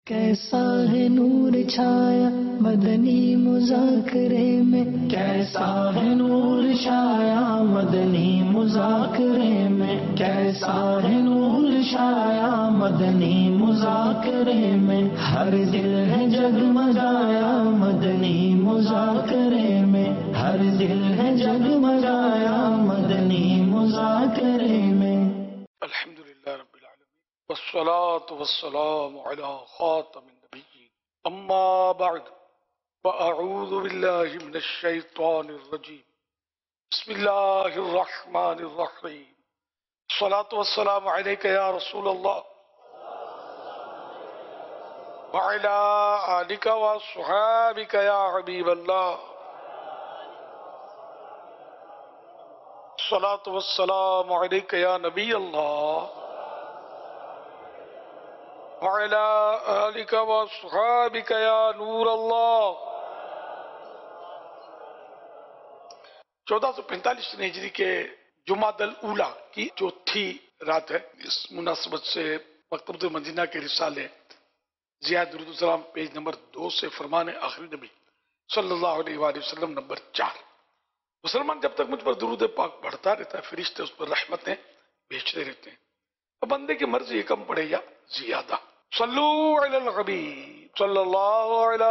کیسا ہے نور چھایا مدنی مذاکرے میں، کیسا ہے نور چھایا مدنی مذاکرے میں، کیسا ہے نور چھایا مدنی مذاکرے میں، ہر دل ہے جگمگایا مدنی مذاکرے میں، ہر دل ہے جگمگایا مدنی مذاکرے میں۔ الحمدللہ رب العالمین والصلاة والسلام على خاتم النبیین، اما بعد فاعوذ باللہ من الشیطان الرجیم، بسم اللہ الرحمن الرحیم، الصلاة والسلام علیک یا رسول اللہ وعلى آلک وصحابک یا حبیب اللہ، الصلاة والسلام علیک یا نبی اللہ وعلى آلک وصحابک یا نور اللہ۔ 1445 ہجری کے جمادی الاولیٰ کی چوتھی رات ہے۔ اس مناسبت سے مکتبۃ المدینہ کے رسالے ضیاء درود السلام پیج نمبر 2 سے فرمان آخری نبی صلی اللہ علیہ وآلہ وسلم نمبر 4۔ مسلمان جب تک مجھ پر درود پاک پڑھتا رہتا ہے، فرشتے اس پر رحمتیں بھیجتے رہتے ہیں۔ اب بندے کی مرضی یہ کم پڑے یا زیادہ۔ صلو علی الحبیب صلی اللہ علی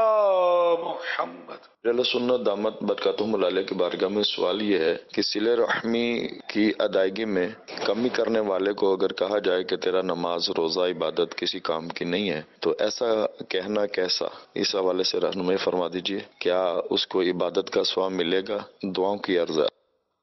محمد۔ اہل سنت دامت برکاتہم العالیہ کی بارگاہ میں سوال یہ ہے کہ صلہ رحمی کی ادائیگی میں کمی کرنے والے کو اگر کہا جائے کہ تیرا نماز روزہ عبادت کسی کام کی نہیں ہے تو ایسا کہنا کیسا؟ اس حوالے سے رہنمائی فرما دیجئے۔ کیا اس کو عبادت کا ثواب ملے گا؟ دعاؤں کی عرض ہے۔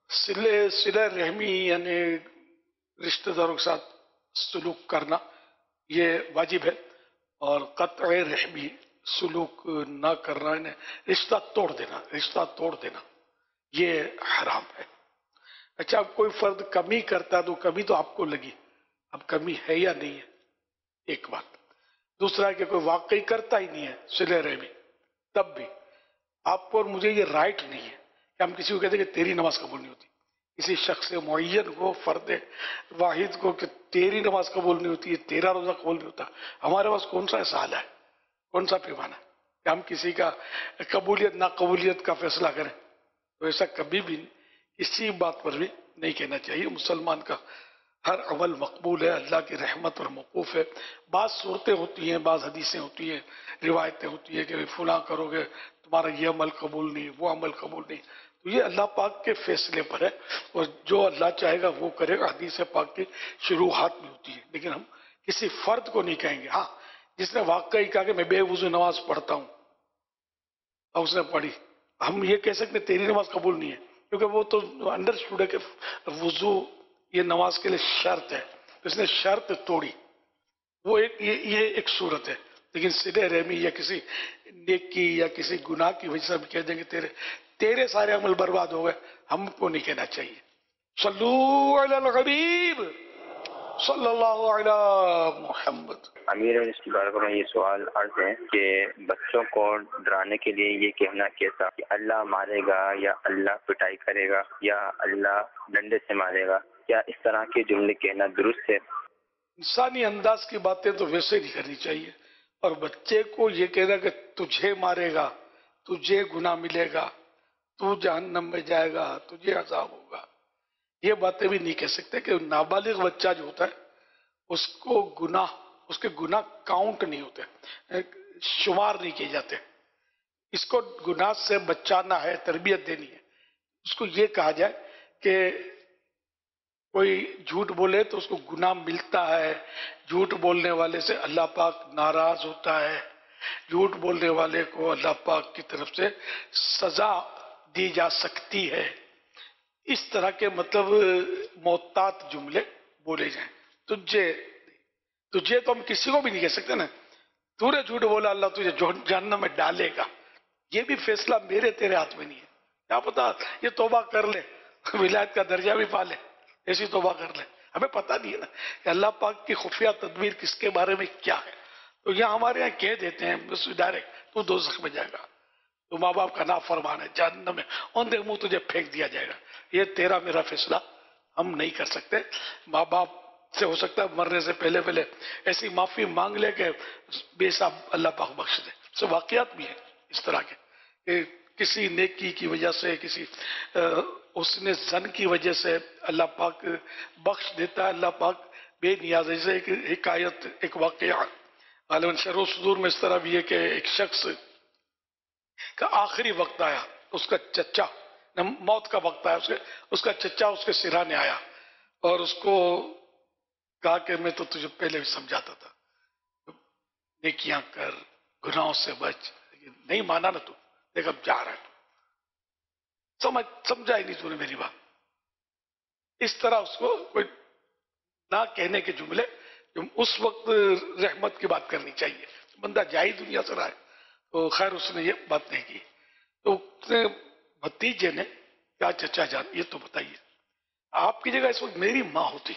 صلہ رحمی یعنی رشتہ داروں کے ساتھ سلوک کرنا یہ واجب ہے، اور قطع رحمی سلوک نہ کرنا یعنی رشتہ توڑ دینا یہ حرام ہے۔ اچھا، اب کوئی فرد کمی کرتا تو کمی تو آپ کو لگی، اب کمی ہے یا نہیں ہے، ایک بات۔ دوسرا کہ کوئی واقعی کرتا ہی نہیں ہے صلہ رحمی، تب بھی آپ کو اور مجھے یہ رائٹ نہیں ہے کہ ہم کسی کو کہتے ہیں کہ تیری نماز قبول نہیں ہوتی، کسی شخص معین کو، فرد واحد کو کہ تیری نماز قبول نہیں ہوتی ہے، تیرا روزہ قبول نہیں ہوتا۔ ہمارے پاس کون سا ایسا حال ہے، کون سا پیمانہ ہے کہ ہم کسی کا قبولیت ناقبولیت کا فیصلہ کریں؟ تو ایسا کبھی بھی کسی بات پر بھی نہیں کہنا چاہیے۔ مسلمان کا ہر عمل مقبول ہے، اللہ کی رحمت پر موقوف ہے۔ بعض صورتیں ہوتی ہیں، بعض حدیثیں ہوتی ہیں، روایتیں ہوتی ہیں کہ فلاں کرو گے تمہارا یہ عمل قبول نہیں، وہ عمل قبول نہیں۔ تو یہ اللہ پاک کے فیصلے پر ہے، اور جو اللہ چاہے گا وہ کرے گا۔ حدیث پاک کی شروحات میں ہوتی ہے، لیکن ہم کسی فرد کو نہیں کہیں گے۔ ہاں، جس نے واقعی کہا کہ میں بے وضو نماز پڑھتا ہوں اور اس نے پڑھی، ہم یہ کہہ سکتے ہیں تیری نماز قبول نہیں ہے، کیونکہ وہ تو انڈرسٹوڈ ہے کہ وضو یہ نماز کے لیے شرط ہے، اس نے شرط توڑی، وہ یہ ایک صورت ہے۔ لیکن صلہ رحمی یا کسی نیکی یا کسی گناہ کی وجہ سے ہم کہہ دیں گے تیرے سارے عمل برباد ہو گئے، ہم کو نہیں کہنا چاہیے۔ صلو علی الحبیب صلی اللہ علی محمد۔ امیر اس کی بارگاہ میں یہ سوال عرض ہے کہ بچوں کو ڈرانے کے لیے یہ کہنا کیسا کہ اللہ مارے گا یا اللہ پٹائی کرے گا یا اللہ ڈنڈے سے مارے گا؟ کیا اس طرح کے جملے کہنا درست ہے؟ انسانی انداز کی باتیں تو ویسے نہیں کرنی چاہیے، اور بچے کو یہ کہنا کہ تجھے مارے گا، تجھے گناہ ملے گا، تو جہنم میں جائے گا، تجھے عذاب ہوگا، یہ باتیں بھی نہیں کہہ سکتے۔ کہ نابالغ بچہ جو ہوتا ہے اس کے گناہ کاؤنٹ نہیں ہوتے، شمار نہیں کیے جاتے۔ اس کو گناہ سے بچانا ہے، تربیت دینی ہے۔ اس کو یہ کہا جائے کہ کوئی جھوٹ بولے تو اس کو گناہ ملتا ہے، جھوٹ بولنے والے سے اللہ پاک ناراض ہوتا ہے، جھوٹ بولنے والے کو اللہ پاک کی طرف سے سزا دی جا سکتی ہے۔ اس طرح کے مطلب محتاط جملے بولے جائیں۔ تجھے تو ہم کسی کو بھی نہیں کہہ سکتے نا، تو نے جھوٹ بولا اللہ تجھے جہنم میں ڈالے گا، یہ بھی فیصلہ میرے تیرے ہاتھ میں نہیں ہے۔ کیا پتا یہ توبہ کر لے، ولایت کا درجہ بھی پا لے، ایسی توبہ کر لے، ہمیں پتہ نہیں ہے نا کہ اللہ پاک کی خفیہ تدبیر کس کے بارے میں کیا ہے۔ تو یہاں ہمارے یہاں کہہ دیتے ہیں بس ڈائریکٹ تو دوزخ میں جائے گا، تو ماں باپ کا نافرمان ہے، جہنم میں اوندے منہ تجھے پھینک دیا جائے گا۔ یہ تیرا میرا فیصلہ ہم نہیں کر سکتے۔ ماں باپ سے ہو سکتا ہے مرنے سے پہلے ایسی معافی مانگ لے کہ بے حساب اللہ پاک بخش دے. سو واقعات بھی ہیں اس طرح کے کہ کسی نیکی کی وجہ سے، کسی حسن زن کی وجہ سے اللہ پاک بخش دیتا ہے. اللہ پاک بے نیاز. جیسے ایک حکایت، ایک واقعہ غالباً شرح و صدور میں اس طرح بھی ہے کہ ایک شخص کا آخری وقت آیا، اس کا چچا، موت کا وقت آیا، اس کا چچا اس کے سرانے آیا اور اس کو کہا کہ میں تو تجھے پہلے بھی سمجھاتا تھا، نیکیاں کر، گناہوں سے بچ، نہیں مانا نا تو، دیکھ اب جا رہا ہے تو سمجھا ہی نہیں تو نے میری بات. اس طرح اس کو کوئی نہ کہنے کے جملے، اس وقت رحمت کی بات کرنی چاہیے. بندہ جائی دنیا سے رہا ہے تو خیر اس نے یہ بات نہیں کی. تو اس نے بھتیجے نے کیا چچا جان یہ تو بتائیے، آپ کی جگہ اس وقت میری ماں ہوتی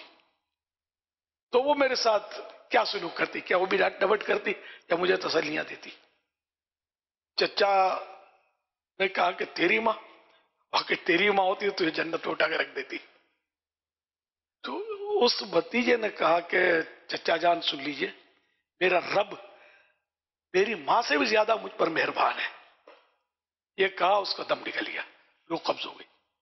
تو وہ میرے ساتھ کیا سلوک کرتی؟ کیا وہ بھی ڈانٹ ڈپٹ کرتی یا مجھے تسلیاں دیتی؟ چچا نے کہا کہ تیری ماں، واقعی تیری ماں ہوتی تو یہ جنت میں اٹھا کے رکھ دیتی. تو اس بھتیجے نے کہا کہ چچا جان سن لیجئے، میرا رب میری ماں سے بھی زیادہ مجھ پر مہربان ہے. یہ کہا اس کا دم نکل گیا، روح قبض ہو گئی.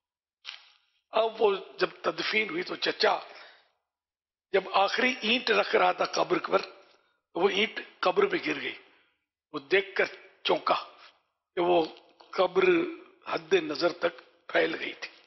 اب وہ جب تدفین ہوئی تو چچا جب آخری اینٹ رکھ رہا تھا قبر پر، وہ اینٹ قبر پہ گر گئی. وہ دیکھ کر چونکا کہ وہ قبر حد نظر تک پھیل گئی تھی.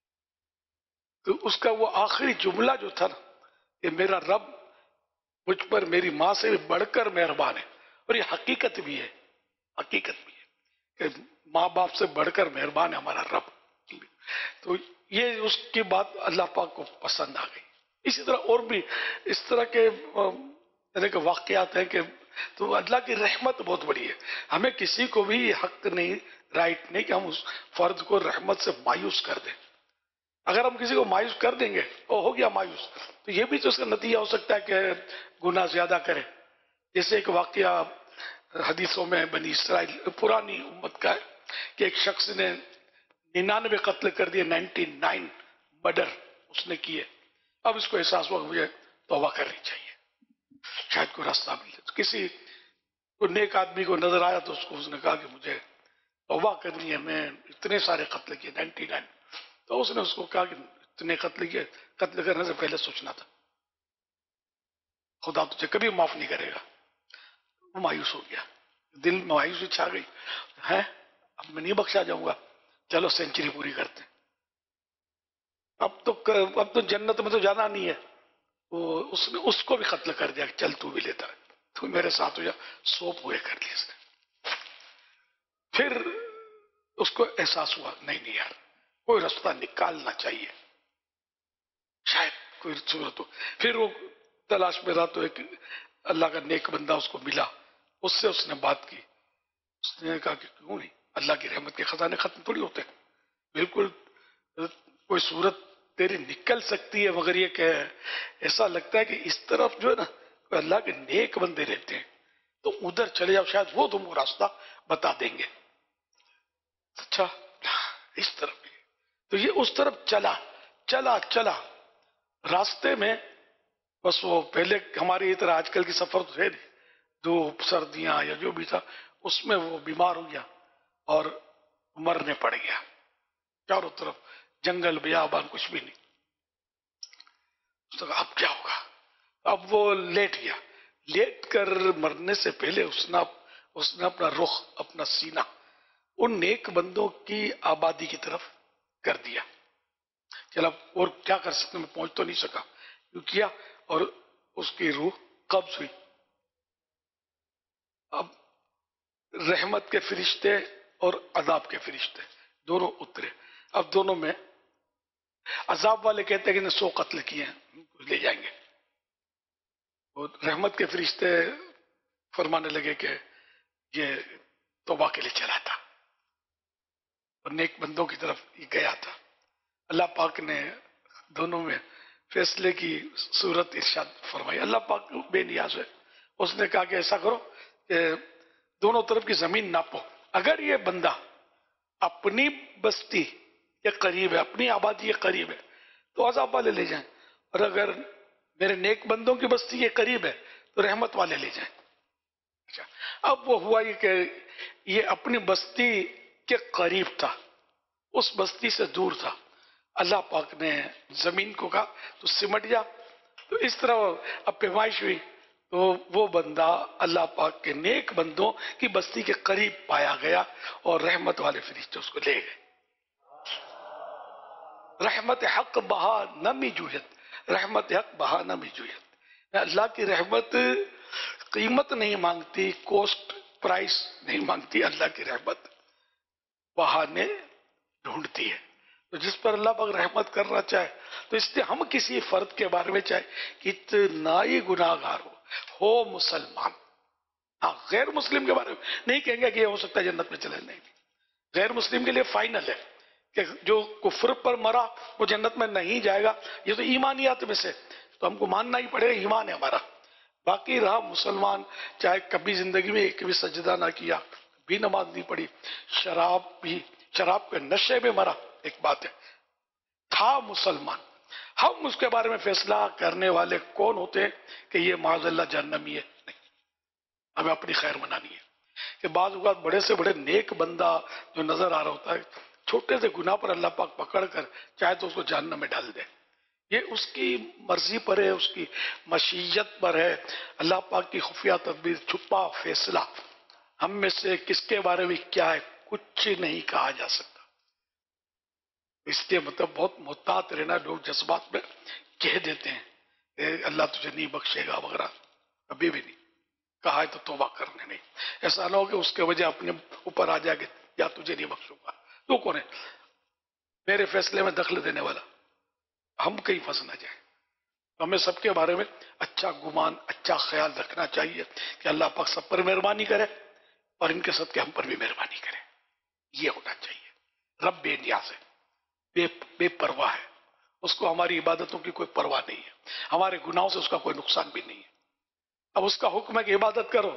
تو اس کا وہ آخری جملہ جو تھا نا کہ میرا رب مجھ پر میری ماں سے بھی بڑھ کر مہربان ہے، اور یہ حقیقت بھی ہے، حقیقت بھی ہے کہ ماں باپ سے بڑھ کر مہربان ہے ہمارا رب. تو یہ اس کی بات اللہ پاک کو پسند آ گئی. اسی طرح اور بھی اس طرح کے واقعات ہیں کہ تو اللہ کی رحمت بہت بڑی ہے. ہمیں کسی کو بھی حق نہیں، رائٹ نہیں کہ ہم اس فرد کو رحمت سے مایوس کر دیں. اگر ہم کسی کو مایوس کر دیں گے، وہ ہو گیا مایوس، تو یہ بھی تو اس کا نتیجہ ہو سکتا ہے کہ گناہ زیادہ کرے. جیسے ایک واقعہ حدیثوں میں بنی اسرائیل پرانی امت کا ہے کہ ایک شخص نے 99 قتل کر دیے، 99 مرڈر اس نے کیے. اب اس کو احساس ہوا کہ مجھے توبہ کرنی چاہیے، شاید کوئی راستہ مل جائے. کسی کو نیک آدمی کو نظر آیا تو اس نے کہا کہ مجھے توبہ کرنی ہے، میں اتنے سارے قتل کیے 99. تو اس نے اس کو کہا کہ اتنے قتل کیے، قتل کرنے سے پہلے سوچنا تھا، خدا تجھے کبھی معاف نہیں کرے گا. وہ مایوس ہو گیا، دل میں مایوسی چھا گئی ہے، اب میں نہیں بخشا جاؤں گا، چلو سینچری پوری کرتے، اب تو جنت میں تو جانا نہیں ہے. اس نے اس کو بھی قتل کر دیا کہ چل تو بھی لیتا ہے، تو میرے ساتھ ہو جا. 100 پورے کر لیے اس نے. پھر اس کو احساس ہوا نہیں یار، کوئی راستہ نکالنا چاہیے، شاید کوئی صورت ہو. پھر وہ تلاش میں رہا تو ایک اللہ کا نیک بندہ اس کو ملا، اس سے اس نے بات کی. اس نے کہا کہ کیوں نہیں، اللہ کی رحمت کے خزانے ختم تھوڑی ہوتے، بالکل کوئی صورت تیری نکل سکتی ہے، مگر یہ کہ ایسا لگتا ہے کہ اس طرف جو ہے نا اللہ کے نیک بندے رہتے ہیں، تو ادھر چلے جاؤ، شاید وہ تم کو راستہ بتا دیں گے. اچھا اس طرف بھی تو یہ اس طرف چلا راستے میں بس وہ پہلے ہماری طرح آج کل کی سفر تو ہے نہیں، دھوپ سردیاں یا جو بھی تھا، اس میں وہ بیمار ہو گیا اور مرنے پڑ گیا. چاروں طرف جنگل بیابان کچھ بھی نہیں. اب کیا ہوگا؟ اب وہ لیٹ گیا. لیٹ کر مرنے سے پہلے اس نے اپنا رخ، اپنا سینہ ان نیک بندوں کی آبادی کی طرف کر دیا. چل اب اور کیا کر سکتے، میں پہنچ تو نہیں سکا، کیوں کیا، اور اس کی روح قبض ہوئی. اب رحمت کے فرشتے اور عذاب کے فرشتے دونوں اترے. اب دونوں میں عذاب والے کہتے ہیں کہ 100 قتل کیے ہیں، لے جائیں گے. اور رحمت کے فرشتے فرمانے لگے کہ یہ توبہ کے لیے چلا تھا اور نیک بندوں کی طرف یہ گیا تھا. اللہ پاک نے دونوں میں فیصلے کی صورت ارشاد فرمائی. اللہ پاک بے نیاز ہے. اس نے کہا کہ ایسا کرو کہ دونوں طرف کی زمین ناپو، اگر یہ بندہ اپنی بستی کے قریب ہے، اپنی آبادی کے قریب ہے تو عذاب والے لے جائیں، اور اگر میرے نیک بندوں کی بستی کے قریب ہے تو رحمت والے لے جائیں. اچھا، اب وہ ہوا یہ کہ یہ اپنی بستی کے قریب تھا، اس بستی سے دور تھا. اللہ پاک نے زمین کو کہا تو سمٹ جا. تو اس طرح اب پیمائش ہوئی تو وہ بندہ اللہ پاک کے نیک بندوں کی بستی کے قریب پایا گیا اور رحمت والے فرشتے اس کو لے گئے. رحمت حق بہا نمی جویت، رحمت حق بہا نمی جویت. اللہ کی رحمت قیمت نہیں مانگتی، کوسٹ پرائس نہیں مانگتی. اللہ کی رحمت بہانے ڈھونڈتی ہے. تو جس پر اللہ پاک رحمت کرنا چاہے تو اس لیے ہم کسی فرد کے بارے میں چاہے کتنا ہی گناہ گار ہو مسلمان، ہاں غیر مسلم کے بارے میں نہیں کہیں گے کہ یہ ہو سکتا ہے جنت میں چلے، نہیں. غیر مسلم کے لیے فائنل ہے کہ جو کفر پر مرا وہ جنت میں نہیں جائے گا. یہ تو ایمانیات میں سے تو ہم کو ماننا ہی پڑے گا، ایمان ہے ہمارا. باقی رہا مسلمان چاہے کبھی زندگی میں ایک بھی سجدہ نہ کیا، بھی نماز نہیں پڑھی، شراب کے نشے میں مرا، ایک بات ہے، تھا مسلمان. ہم اس کے بارے میں فیصلہ کرنے والے کون ہوتے ہیں کہ یہ معاذ اللہ جہنمی ہے؟ نہیں، ہمیں اپنی خیر منانی ہے. کہ بعض اوقات بڑے سے بڑے نیک بندہ جو نظر آ رہا ہوتا ہے، چھوٹے سے گناہ پر اللہ پاک پکڑ کر چاہے تو اس کو جہنم میں ڈال دے. یہ اس کی مرضی پر ہے، اس کی مشیت پر ہے. اللہ پاک کی خفیہ تدبیر، چھپا فیصلہ. ہم میں سے کس کے بارے میں کیا ہے کچھ نہیں کہا جا سکتا. اس لیے مطلب بہت محتاط رہنا. لوگ جذبات میں کہہ دیتے ہیں کہ اللہ تجھے نہیں بخشے گا وغیرہ، ابھی بھی نہیں کہا ہے تو توبہ کرنے نہیں. ایسا نہ ہو کہ اس کے وجہ اپنے اوپر آ جائے کہ یا تجھے نہیں بخشوں گا. تو کون ہے میرے فیصلے میں دخل دینے والا؟ ہم کہیں پھنس نہ جائیں. ہمیں سب کے بارے میں اچھا گمان، اچھا خیال رکھنا چاہیے کہ اللہ پاک سب پر مہربانی کرے اور ان کے صدقے ہم پر بھی مہربانی کرے. یہ ہونا چاہیے. رب بے نیاز ہے، بے پرواہ ہے. اس کو ہماری عبادتوں کی کوئی پرواہ نہیں ہے، ہمارے گناہوں سے اس کا کوئی نقصان بھی نہیں ہے. اب اس کا حکم ہے کہ عبادت کرو،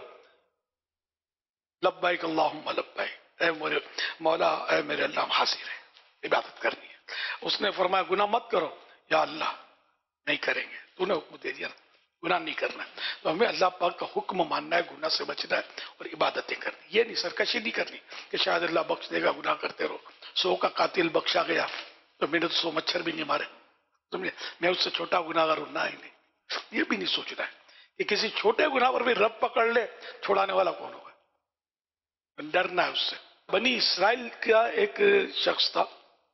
لبیک اللہم لبیک، اے میرے مولا، اے میرے اللہ، ہم حاضر ہیں، عبادت کرنی ہے. اس نے فرمایا گناہ مت کرو، یا اللہ نہیں کریں گے، تو نے حکم دے دیا گناہ نہیں کرنا. تو ہمیں اللہ پاک کا حکم ماننا ہے، گناہ سے بچنا ہے اور عبادتیں کرنی. یہ نہیں سرکشی نہیں کرنی کہ شاید اللہ بخش دے گا، گناہ کرتے رہو. 100 کا قاتل بخشا گیا تو میں نے تو 100 مچھر بھی نہیں مارے، میں اس سے چھوٹا گناہ گار ہوں، نہ ہی نہیں. یہ بھی نہیں سوچنا ہے کہ کسی چھوٹے گناہ پر بھی رب پکڑ لے، چھوڑانے والا کون ہوگا. ڈرنا ہے اس سے. بنی اسرائیل کا ایک شخص تھا،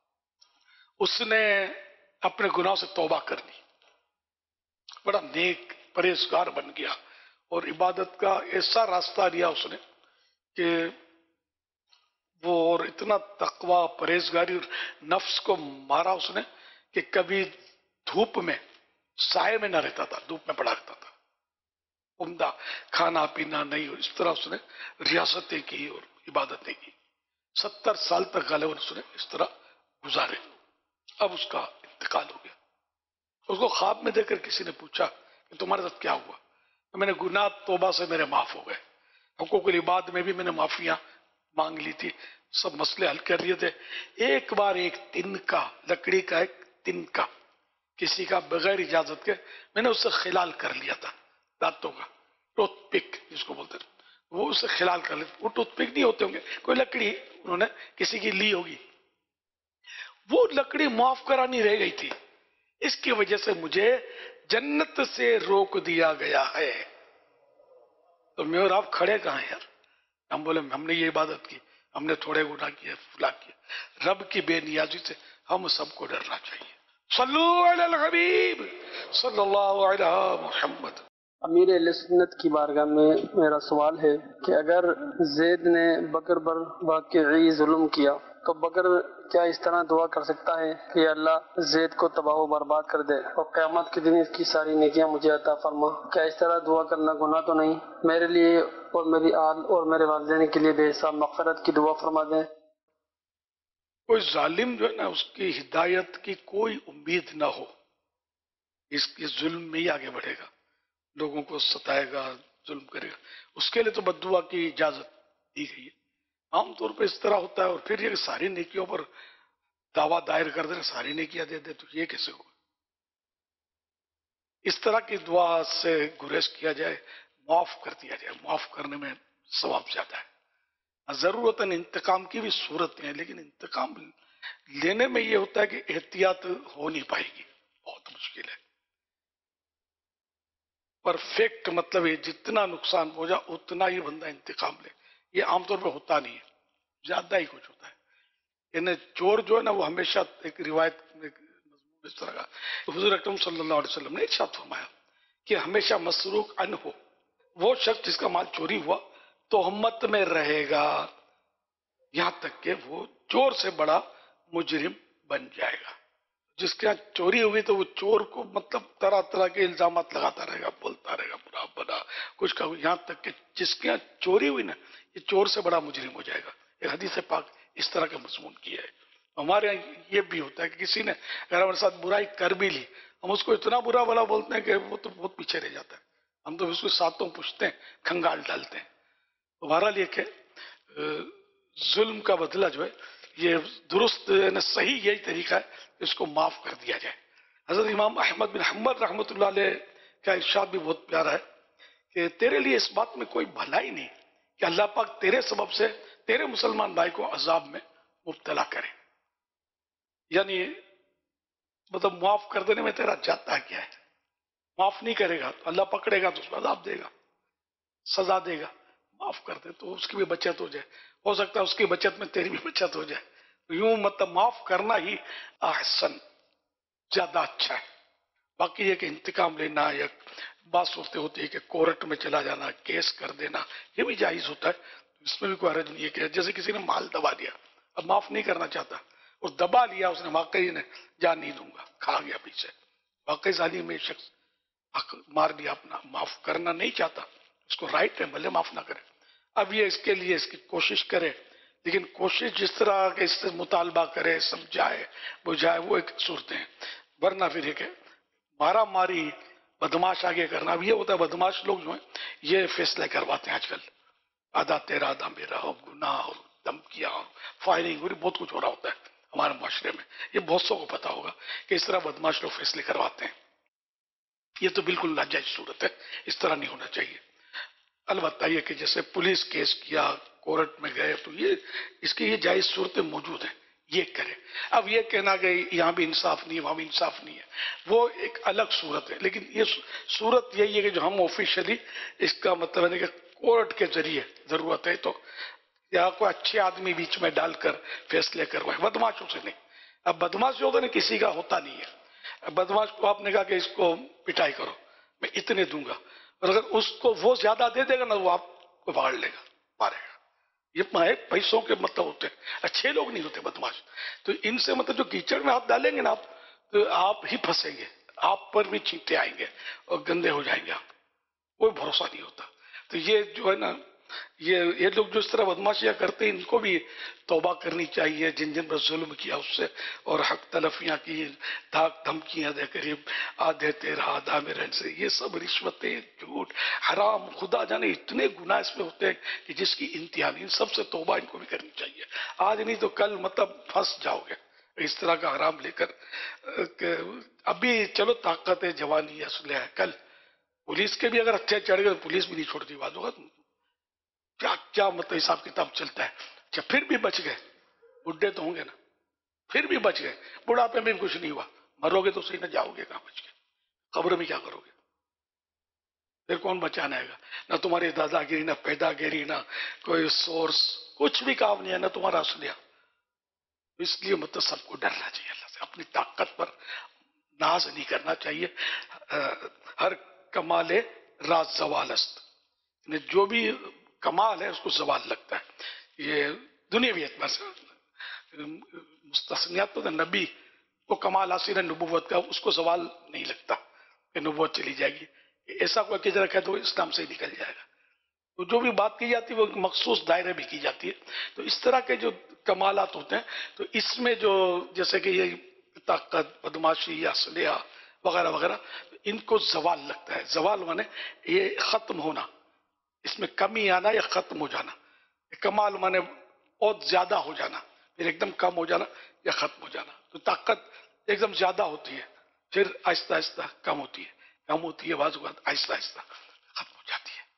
اس نے اپنے گناہ سے توبہ کر لی، بڑا نیک پرہیزگار بن گیا اور عبادت کا ایسا راستہ لیا اس نے کہ وہ اور اتنا تقوی، پرہیزگاری اور نفس کو مارا اس نے کہ کبھی دھوپ میں سائے میں نہ رہتا تھا، دھوپ میں پڑا رہتا تھا. عمدہ کھانا پینا نہیں، اور اس طرح اس نے ریاستیں کی اور عبادتیں کی. 70 سال تک غالباً اس نے اس طرح گزارے. اب اس کا انتقال ہو گیا. اس کو خواب میں دیکھ کر کسی نے پوچھا کہ تمہارے ساتھ کیا ہوا؟ تو میں نے گناہ توبہ سے میرے معاف ہو گئے، حقوق العباد میں بھی میں نے معافیاں مانگ لی تھی، سب مسئلے حل کر لیے تھے. ایک بار ایک تن کا، لکڑی کا ایک تن کا، کسی کا بغیر اجازت کے میں نے اس سے خلال کر لیا تھا، دانتوں کا ٹوتھ پک جس کو بولتے ہیں، وہ اس سے خلال کر لیتے. وہ ٹوتھ پک نہیں ہوتے ہوں گے، کوئی لکڑی انہوں نے کسی کی لی ہوگی، وہ لکڑی معاف کرانی رہ گئی تھی. اس کی وجہ سے مجھے جنت سے روک دیا گیا ہے. تو میں اور آپ کھڑے کہاں ہیں یار؟ ہم بولے ہم نے یہ عبادت کی، ہم نے تھوڑے گناہ کیے، فلا کیا. رب کی بے نیازی سے ہم سب کو ڈرنا چاہیے. صلو علی الحبیب صلی اللہ علی محمد. امیر اہل سنت کی بارگاہ میں میرا سوال ہے کہ اگر زید نے بکر پر واقعی ظلم کیا تو بکر کیا اس طرح دعا کر سکتا ہے کہ اللہ زید کو تباہ و برباد کر دے اور قیامت کے دن اس کی ساری نیکیاں مجھے عطا فرما؟ کیا اس طرح دعا کرنا گناہ تو نہیں؟ میرے لیے اور میری آل اور میرے والدین کے لیے بے حساب مغفرت کی دعا فرما دیں. کوئی ظالم جو ہے نا، اس کی ہدایت کی کوئی امید نہ ہو، اس کے ظلم میں ہی آگے بڑھے گا، لوگوں کو ستائے گا، ظلم کرے گا. اس کے لیے تو بد دعا کی اجازت دی گئی ہے. عام طور پہ اس طرح ہوتا ہے. اور پھر یہ ساری نیکیوں پر دعویٰ دائر کر دیں، ساری نیکیاں دے دے، تو یہ کیسے ہوگا؟ اس طرح کی دعا سے گریز کیا جائے، معاف کر دیا جائے، معاف کرنے میں ثواب زیادہ ہے۔ ضرورتاً انتقام کی بھی صورتیں ہیں، لیکن انتقام لینے میں یہ ہوتا ہے کہ احتیاط ہو نہیں پائے گی، بہت مشکل ہے۔ پرفیکٹ مطلب ہے جتنا نقصان پہنچا اتنا ہی بندہ انتقام لے، یہ عام طور پہ ہوتا نہیں ہے، زیادہ ہی کچھ ہوتا ہے۔ یعنی چور جو ہے نا وہ ہمیشہ، ایک روایت میں اس طرح کا حضور اکرم صلی اللہ علیہ وسلم نے ارشاد فرمایا کہ ہمیشہ مسروق ان ہو، وہ شخص جس کا مال چوری ہوا تہمت میں رہے گا یہاں تک کہ وہ چور سے بڑا مجرم بن جائے گا۔ جس کے یہاں چوری ہوئی تو وہ چور کو مطلب طرح طرح کے الزامات لگاتا رہے گا، بولتا رہے گا برا بنا کچھ کا، یہاں تک کہ جس کے یہاں چوری ہوئی نا یہ چور سے بڑا مجرم ہو جائے گا۔ ایک حدیث پاک اس طرح کا مضمون کیا ہے۔ ہمارے یہاں یہ بھی ہوتا ہے کہ کسی نے اگر ہمارے ساتھ برائی کر بھی لی، ہم اس کو اتنا برا بلا بولتے ہیں کہ وہ تو بہت پیچھے رہ جاتا ہے، ہم تو اس کو ساتوں پوچھتے ہیں، کھنگال ڈالتے ہیں۔ بہرحال یہ کہ ظلم کا بدلہ جو ہے یہ درست صحیح یہی طریقہ ہے کہ اس کو معاف کر دیا جائے۔ حضرت امام احمد بن حنبل رحمۃ اللہ علیہ کا ارشاد بھی بہت پیارا ہے کہ تیرے لیے اس بات میں کوئی بھلائی نہیں کہ اللہ پاک تیرے سبب سے تیرے مسلمان بھائی کو عذاب میں مبتلا کرے۔ یعنی مطلب معاف کر دینے میں تیرا جاتا کیا ہے؟ معاف نہیں کرے گا تو اللہ پکڑے گا تو اس کو عذاب دے گا، سزا دے گا۔ معاف کر دے تو اس کی بھی بچت ہو جائے، ہو سکتا ہے اس کی بچت میں تیری بھی بچت ہو جائے۔ یوں مطلب معاف کرنا ہی احسن، زیادہ اچھا ہے۔ باقی یہ کہ انتقام لینا یا بات صورتیں ہوتی ہے کہ کورٹ میں چلا جانا، کیس کر دینا، یہ بھی جائز ہوتا ہے، اس میں بھی کوئی حرج نہیں ہے کہ جیسے کسی نے مال دبا دیا، اب معاف نہیں کرنا چاہتا، اور دبا لیا اس نے، واقعی نے جان نہیں دوں گا، کھا گیا پیچھے، واقعی ظالم میں شخص حق مار دیا اپنا، معاف کرنا نہیں چاہتا، اس کو رائٹ ہے بھلے معاف نہ کرے۔ اب یہ اس کے لیے اس کی کوشش کرے، لیکن کوشش جس طرح کہ اس سے مطالبہ کرے، سمجھائے بجھائے، وہ ایک صورتیں ہیں، ورنہ پھر یہ کہ مارا ماری بدماش آگے کرنا۔ اب یہ ہوتا ہے بدماش لوگ جو ہیں یہ فیصلے کرواتے ہیں آج کل، آدھا تیرا آدھا میرا، اور گناہ اور دھمکیاں اور فائرنگ اور بہت کچھ ہو رہا ہوتا ہے ہمارے معاشرے میں، یہ بہت سو کو پتا ہوگا کہ اس طرح بدماش لوگ فیصلے کرواتے ہیں۔ یہ تو بالکل ناجائز صورت ہے، اس طرح نہیں ہونا چاہیے۔ البتہ یہ کہ جیسے پولیس کیس کیا، کورٹ میں گئے، تو یہ اس کی یہ جائز صورتیں موجود ہیں، یہ کرے۔ اب یہ کہنا کہ یہاں بھی انصاف نہیں ہے وہاں بھی انصاف نہیں ہے، وہ ایک الگ صورت ہے، لیکن یہ صورت یہی ہے کہ جو ہم آفیشلی اس کا مطلب ہے کہ کورٹ کے ذریعے ضرورت ہے تو یا کوئی اچھے آدمی بیچ میں ڈال کر فیصلے کروائے، بدماشوں سے نہیں۔ اب بدماش جو ہوتا ہے نا کسی کا ہوتا نہیں ہے، اب بدماش کو آپ نے کہا کہ اس کو پٹائی کرو، میں اتنے دوں گا، اور اگر اس کو وہ زیادہ دے دے گا نا وہ آپ کو پکڑ لے گا، مارے گا۔ یہ پیسوں کے مطلب ہوتے ہیں، اچھے لوگ نہیں ہوتے بدماش، تو ان سے مطلب جو کیچڑ میں ہاتھ ڈالیں گے نا آپ، تو آپ ہی پھنسیں گے، آپ پر بھی چینٹے آئیں گے اور گندے ہو جائیں گے آپ، کوئی بھروسہ نہیں ہوتا۔ تو یہ جو ہے نا یہ لوگ جو اس طرح بدماشیاں کرتے ہیں ان کو بھی توبہ کرنی چاہیے، جن جن پر ظلم کیا اس سے، اور حق تلفیاں کی، دھاک دھمکیاں دے کر آدھے تیرا آدھا میرا، سے یہ سب رشوتیں، جھوٹ، حرام، خدا جانے اتنے گناہ اس میں ہوتے ہیں کہ جس کی انتہا نہیں۔ ان سب سے توبہ ان کو بھی کرنی چاہیے، آج نہیں تو کل مطلب پھنس جاؤ گے اس طرح کا حرام لے کر۔ ابھی چلو طاقت ہے، جوانی، اسلحہ ہے، کل پولیس کے بھی اگر ہتھیار چڑھ گئے تو پولیس بھی نہیں چھوڑتی، بات ہوگا کیا کیا مطلب حساب کتاب چلتا ہے۔ اچھا پھر بھی بچ گئے، بڈھے تو ہوں گے نا، پھر بھی بچ گئے، بڑھاپے میں بھی کچھ نہیں ہوا، مرو گے تو صحیح نہ، جاؤ گے کہاں بچ گئے، قبر میں کیا کرو گے، پھر کون بچانا ہے گا؟ نہ تمہاری دادا گیری، نہ پیدا گیری، نہ کوئی سورس، کچھ بھی کام نہیں ہے، نہ تمہارا اسلحہ۔ اس لیے مطلب سب کو ڈرنا چاہیے اللہ سے، اپنی طاقت پر ناز نہیں کرنا چاہیے۔ ہر کمال راز زوال است، جو بھی کمال ہے اس کو زوال لگتا ہے، یہ دنیاوی اعتبار سے مستثنیات تو نبی کو کمال حاصل ہے نبوت کا، اس کو زوال نہیں لگتا کہ نبوت چلی جائے گی، ایسا کوئی کدھر رکھا ہے تو اسلام سے ہی نکل جائے گا۔ تو جو بھی بات کی جاتی ہے وہ مخصوص دائرے بھی کی جاتی ہے، تو اس طرح کے جو کمالات ہوتے ہیں تو اس میں جو جیسے کہ یہ طاقت، بدماشی یا اسلحہ وغیرہ وغیرہ، ان کو زوال لگتا ہے۔ زوال مانے یہ ختم ہونا، اس میں کمی آنا یا ختم ہو جانا۔ کمال مانے بہت زیادہ ہو جانا، پھر ایک دم کم ہو جانا یا ختم ہو جانا۔ تو طاقت ایک دم زیادہ ہوتی ہے، پھر آہستہ آہستہ کم ہوتی ہے، کم ہوتی ہے، بعض اوقات آہستہ آہستہ ختم ہو جاتی ہے.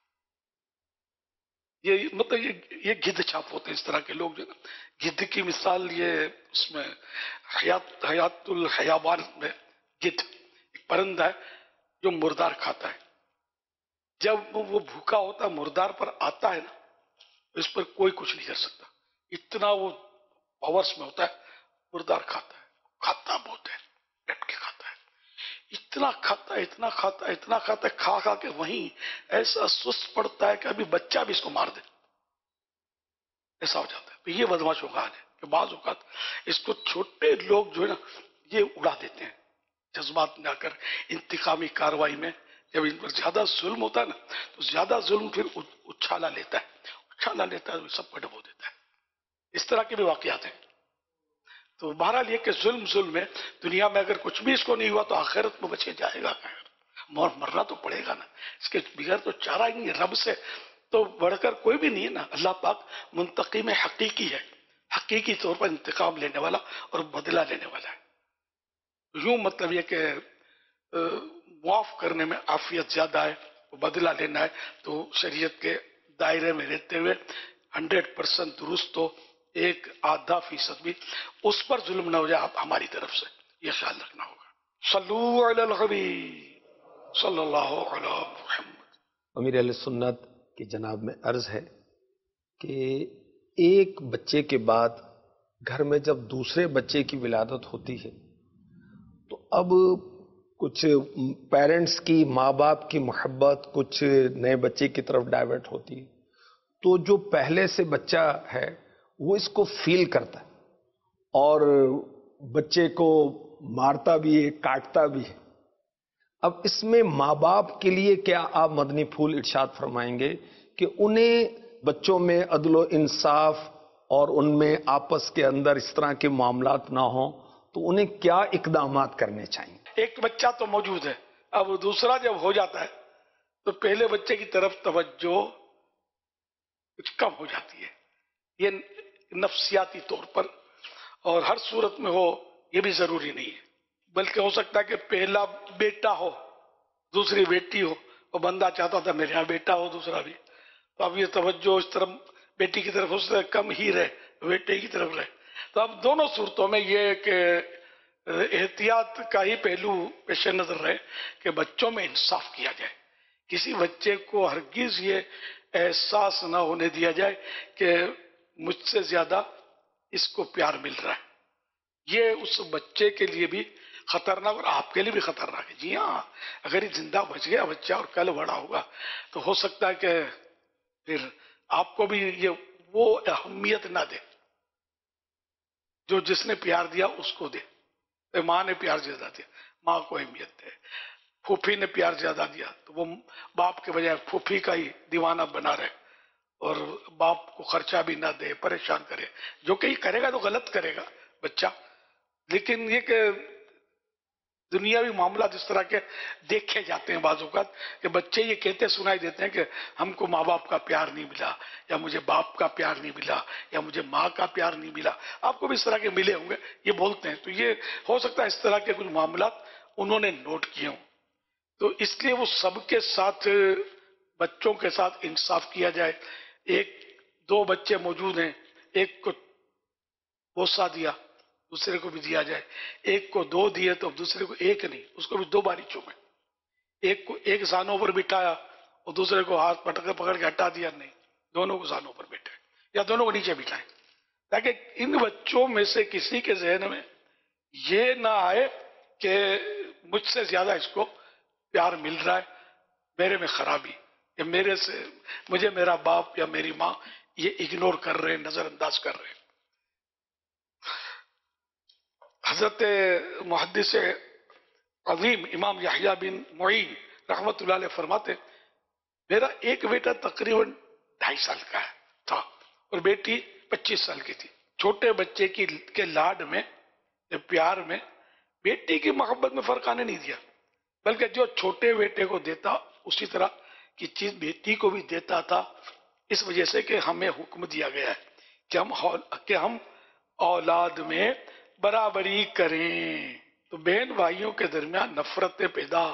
یہ مطلب یہ گدھ چھاپ ہوتے ہیں اس طرح کے لوگ جو نا. گدھ کی مثال یہ اس میں حیات الحیوان میں گدھ ایک پرندہ ہے جو مردار کھاتا ہے. جب وہ بھوکا ہوتا ہے مردار پر آتا ہے نا، اس پر کوئی کچھ نہیں کر سکتا، اتنا وہ پاورس میں ہوتا ہے. مردار کھاتا ہے، کھاتا بہت ہے، ڈٹ کے کھاتا ہے، اتنا کھاتا ہے اتنا کھاتا ہے اتنا کھاتا ہے، کھا کھا کے وہیں ایسا سست پڑتا ہے کہ ابھی بچہ بھی اس کو مار دے، ایسا ہو جاتا ہے. تو یہ بدماشوں کا حال ہے کہ بعض اوقات اس کو چھوٹے لوگ جو ہے نا یہ اڑا دیتے ہیں جذبات میں آ کر انتقامی کاروائی میں. جب ان پر زیادہ ظلم ہوتا ہے نا تو زیادہ ظلم پھر اچھالا لیتا ہے تو سب کو ڈبو دیتا ہے. اس طرح کے بھی واقعات ہیں. تو بہرحال یہ کہ ظلم ہے. دنیا میں اگر کچھ بھی اس کو نہیں ہوا تو آخرت میں بچے جائے گا، مرنا تو پڑے گا نا، اس کے بغیر تو چارہ ہی نہیں. رب سے تو بڑھ کر کوئی بھی نہیں ہے نا. اللہ پاک منتقم حقیقی ہے، حقیقی طور پر انتقام لینے والا اور بدلہ لینے والا ہے. یوں مطلب یہ کہ معاف کرنے میں عافیت زیادہ ہے، بدلہ لینا ہے تو شریعت کے دائرے میں رہتے ہوئے 100% درست ہو، 1.5% بھی اس پر ظلم نہ ہو جائے ہماری طرف سے، یہ خیال رکھنا ہوگا. صلو علی الحبیب صلی اللہ علیہ محمد. امیر اہل سنت کی جناب میں عرض ہے کہ ایک بچے کے بعد گھر میں جب دوسرے بچے کی ولادت ہوتی ہے تو اب کچھ پیرنٹس کی، ماں باپ کی محبت کچھ نئے بچے کی طرف ڈائیورٹ ہوتی ہے. تو جو پہلے سے بچہ ہے وہ اس کو فیل کرتا ہے اور بچے کو مارتا بھی ہے، کاٹتا بھی ہے. اب اس میں ماں باپ کے لیے کیا آپ مدنی پھول ارشاد فرمائیں گے کہ انہیں بچوں میں عدل و انصاف اور ان میں آپس کے اندر اس طرح کے معاملات نہ ہوں تو انہیں کیا اقدامات کرنے چاہیے؟ ایک بچہ تو موجود ہے، اب دوسرا جب ہو جاتا ہے تو پہلے بچے کی طرف توجہ کچھ کم ہو جاتی ہے. یہ نفسیاتی طور پر اور ہر صورت میں ہو یہ بھی ضروری نہیں ہے، بلکہ ہو سکتا ہے کہ پہلا بیٹا ہو دوسری بیٹی ہو، اور بندہ چاہتا تھا میرے یہاں بیٹا ہو دوسرا بھی، تو اب یہ توجہ اس طرف بیٹی کی طرف اس سے کم ہی رہے، بیٹے کی طرف رہے. تو اب دونوں صورتوں میں یہ کہ احتیاط کا ہی پہلو پیش نظر رہے کہ بچوں میں انصاف کیا جائے. کسی بچے کو ہرگز یہ احساس نہ ہونے دیا جائے کہ مجھ سے زیادہ اس کو پیار مل رہا ہے. یہ اس بچے کے لیے بھی خطرناک اور آپ کے لیے بھی خطرناک ہے. جی ہاں، اگر یہ زندہ بچ گیا بچہ اور کل بڑا ہوگا تو ہو سکتا ہے کہ پھر آپ کو بھی یہ وہ اہمیت نہ دے جو جس نے پیار دیا اس کو دے. ماں نے پیار زیادہ دیا، ماں کو اہمیت دے. پھوپھی نے پیار زیادہ دیا تو وہ باپ کے بجائے پھوپھی کا ہی دیوانہ بنا رہے اور باپ کو خرچہ بھی نہ دے، پریشان کرے. جو کہ یہ کرے گا تو غلط کرے گا بچہ. لیکن یہ کہ دنیاوی معاملات اس طرح کے دیکھے جاتے ہیں بعض اوقات کہ بچے یہ کہتے سنائی دیتے ہیں کہ ہم کو ماں باپ کا پیار نہیں ملا، یا مجھے باپ کا پیار نہیں ملا، یا مجھے ماں کا پیار نہیں ملا. آپ کو بھی اس طرح کے ملے ہوں گے، یہ بولتے ہیں. تو یہ ہو سکتا ہے اس طرح کے کچھ معاملات انہوں نے نوٹ کیے ہوں. تو اس لیے وہ سب کے ساتھ، بچوں کے ساتھ انصاف کیا جائے. ایک دو بچے موجود ہیں، ایک کو بوسہ دیا دوسرے کو بھی دیا جائے، ایک کو دو دیے تو دوسرے کو ایک نہیں، اس کو بھی دو باری چومے. ایک کو ایک زانوں پر بٹھایا اور دوسرے کو ہاتھ پکڑ کے ہٹا دیا، نہیں، دونوں کو زانوں پر بیٹھے یا دونوں کو نیچے بٹھائیں، تاکہ ان بچوں میں سے کسی کے ذہن میں یہ نہ آئے کہ مجھ سے زیادہ اس کو پیار مل رہا ہے، میرے میں خرابی، یا میرے سے مجھے میرا باپ یا میری ماں یہ اگنور کر رہے ہیں، نظر انداز کر رہے ہیں. حضرت محدث عظیم امام یحییٰ بن معین رحمت اللہ علیہ فرماتے میرا ایک بیٹا تقریباً 2.5 سال کا تھا اور بیٹی 25 سال کی تھی. چھوٹے بچے کے لاڈ میں، پیار میں بیٹی کی محبت میں فرق آنے نہیں دیا، بلکہ جو چھوٹے بیٹے کو دیتا اسی طرح کی چیز بیٹی کو بھی دیتا تھا. اس وجہ سے کہ ہمیں حکم دیا گیا ہے کہ ہم اولاد میں برابری کریں. تو بہن بھائیوں کے درمیان نفرتیں پیدا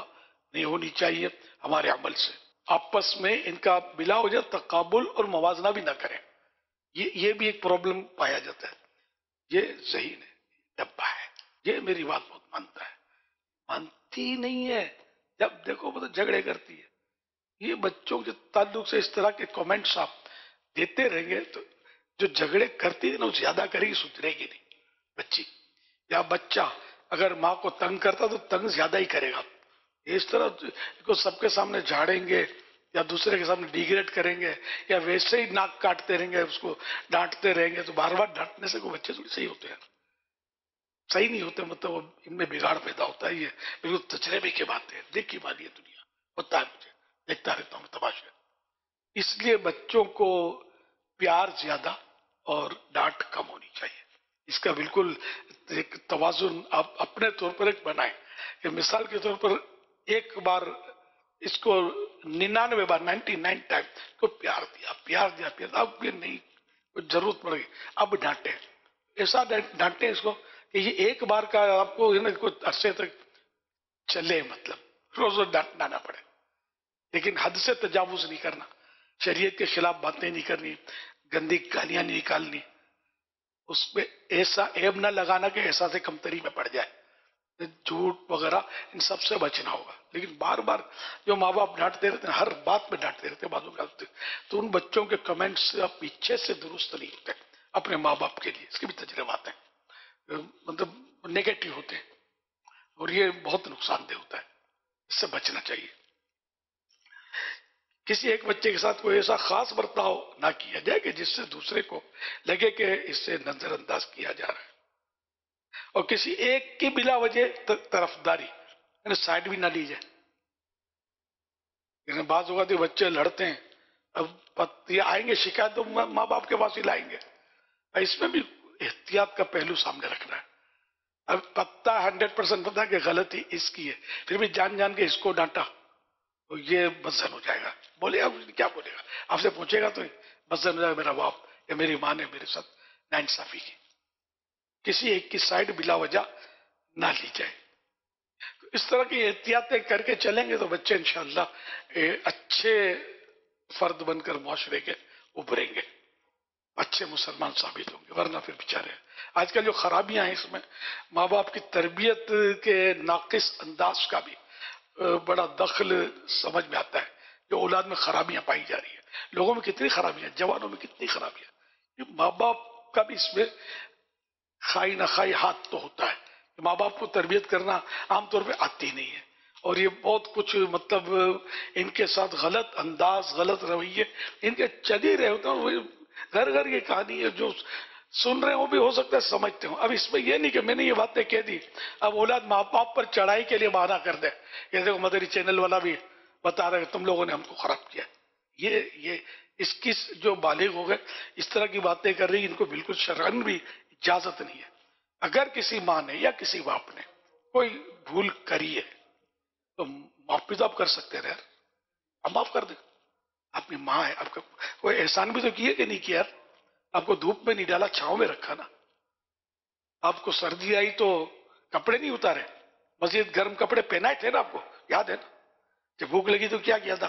نہیں ہونی چاہیے ہمارے عمل سے. آپس میں ان کا بلا وجہ تقابل اور موازنہ بھی نہ کریں. یہ بھی ایک پرابلم پایا جاتا ہے. یہ ذہین ہے، ڈبہ ہے، یہ میری بات بہت مانتا ہے، مانتی نہیں ہے. جب دیکھو وہ تو جھگڑے کرتی ہے. یہ بچوں کے تعلق سے اس طرح کے کامنٹس آپ دیتے رہیں گے تو جو جھگڑے کرتی ہے نا وہ زیادہ کرے گی، سدھرے گی نہیں بچی. یا بچہ اگر ماں کو تنگ کرتا تو تنگ زیادہ ہی کرے گا. اس طرح کو سب کے سامنے جھاڑیں گے یا دوسرے کے سامنے ڈیگریڈ کریں گے یا ویسے ہی ناک کاٹتے رہیں گے، اس کو ڈانٹتے رہیں گے، تو بار بار ڈانٹنے سے کوئی بچے تھوڑی صحیح ہوتے ہیں، صحیح نہیں ہوتے. مطلب ان میں بگاڑ پیدا ہوتا ہے. یہ بالکل تجربے کی بات ہے، دیکھی مانی ہے دنیا، ہوتا ہے، مجھے دیکھتا رہتا ہوں تماشے. اس لیے بچوں کو پیار زیادہ اور ڈانٹ کم ہونی چاہیے. اس کا بالکل ایک توازن آپ اپنے طور پر ایک بنائیں کہ مثال کے طور پر ایک بار اس کو 99 بار 99 ٹائم کو پیار دیا. اب یہ نہیں ضرورت پڑ گئی اب ڈانٹے. ایسا ڈانٹے اس کو کہ یہ ایک بار کا آپ کو کچھ عرصے تک چلے، مطلب روز روز ڈانٹنا نہ پڑے. لیکن حد سے تجاوز نہیں کرنا، شریعت کے خلاف باتیں نہیں کرنی، گندی گالیاں نہیں نکالنی، اس پہ ایسا عیب نہ لگانا کہ احساس کمتری میں پڑ جائے. جھوٹ وغیرہ ان سب سے بچنا ہوگا. لیکن بار بار جو ماں باپ ڈانٹتے رہتے ہیں، ہر بات میں ڈانٹتے رہتے ہیں، باتوں کرتے، تو ان بچوں کے کمنٹس پیچھے سے درست نہیں ہوتے اپنے ماں باپ کے لیے. اس کے بھی تجربات ہیں، مطلب نیگیٹو ہوتے ہیں اور یہ بہت نقصان دہ ہوتا ہے. اس سے بچنا چاہیے. کسی ایک بچے کے ساتھ کوئی ایسا خاص برتاؤ نہ کیا جائے کہ جس سے دوسرے کو لگے کہ اس سے نظر انداز کیا جا رہا ہے. اور کسی ایک کی بلا وجہ طرفداری یعنی سائڈ بھی نہ لی جائے. لیکن بعض اوقات بچے لڑتے ہیں، اب یہ آئیں گے شکایت تو ماں باپ کے پاس ہی لائیں گے. اس میں بھی احتیاط کا پہلو سامنے رکھنا ہے. اب پتہ 100% پتہ کہ غلطی اس کی ہے، پھر بھی جان جان کے اس کو ڈانٹا تو یہ بدزن ہو جائے گا. بولے آپ کیا بولے گا، آپ سے پوچھے گا تو بدزن ہو جائے گا میرا باپ یا میری ماں نے میرے ساتھ ناانصافی کی. کسی ایک کی سائڈ بلا وجہ نہ لی جائے. تو اس طرح کی احتیاطیں کر کے چلیں گے تو بچے انشاءاللہ اچھے فرد بن کر معاشرے کے ابھریں گے، اچھے مسلمان ثابت ہوں گے. ورنہ پھر بیچارے آج کل جو خرابیاں ہیں اس میں ماں باپ کی تربیت کے ناقص انداز کا بھی بڑا دخل سمجھ میں آتا ہے. جو اولاد میں خرابیاں پائی جا رہی ہیں، لوگوں میں کتنی خرابیاں، جوانوں میں کتنی خرابیاں، یہ ماں باپ کا بھی اس میں خائی نہ خائی ہاتھ تو ہوتا ہے. ماں باپ کو تربیت کرنا عام طور پہ آتی نہیں ہے اور یہ بہت کچھ مطلب ان کے ساتھ غلط انداز، غلط رویے ان کے چل ہی رہے ہوتے ہیں. گھر گھر یہ کہانی ہے، جو سن رہے ہیں وہ بھی ہو سکتا ہے سمجھتے ہوں. اب اس میں یہ نہیں کہ میں نے یہ باتیں کہہ دی اب اولاد ماں باپ پر چڑھائی کے لیے بہانہ کر دے. یہ دیکھو مدری چینل والا بھی بتا رہے کہ تم لوگوں نے ہم کو خراب کیا. یہ اس کی جو بالغ ہو گئے اس طرح کی باتیں کر رہی، ان کو بالکل شرعن بھی اجازت نہیں ہے. اگر کسی ماں نے یا کسی باپ نے کوئی بھول کری ہے تو معاف بھی تو آپ کر سکتے رہے، آپ معاف کر دیں. آپ کی ماں ہے، آپ کا کوئی احسان بھی تو کیے کہ نہیں کیا. آپ کو دھوپ میں نہیں ڈالا، چھاؤں میں رکھا نا. آپ کو سردی آئی تو کپڑے نہیں اتارے، مزید گرم کپڑے پہنائے تھے نا، آپ کو یاد ہے نا. جب بھوک لگی تو کیا کیا تھا،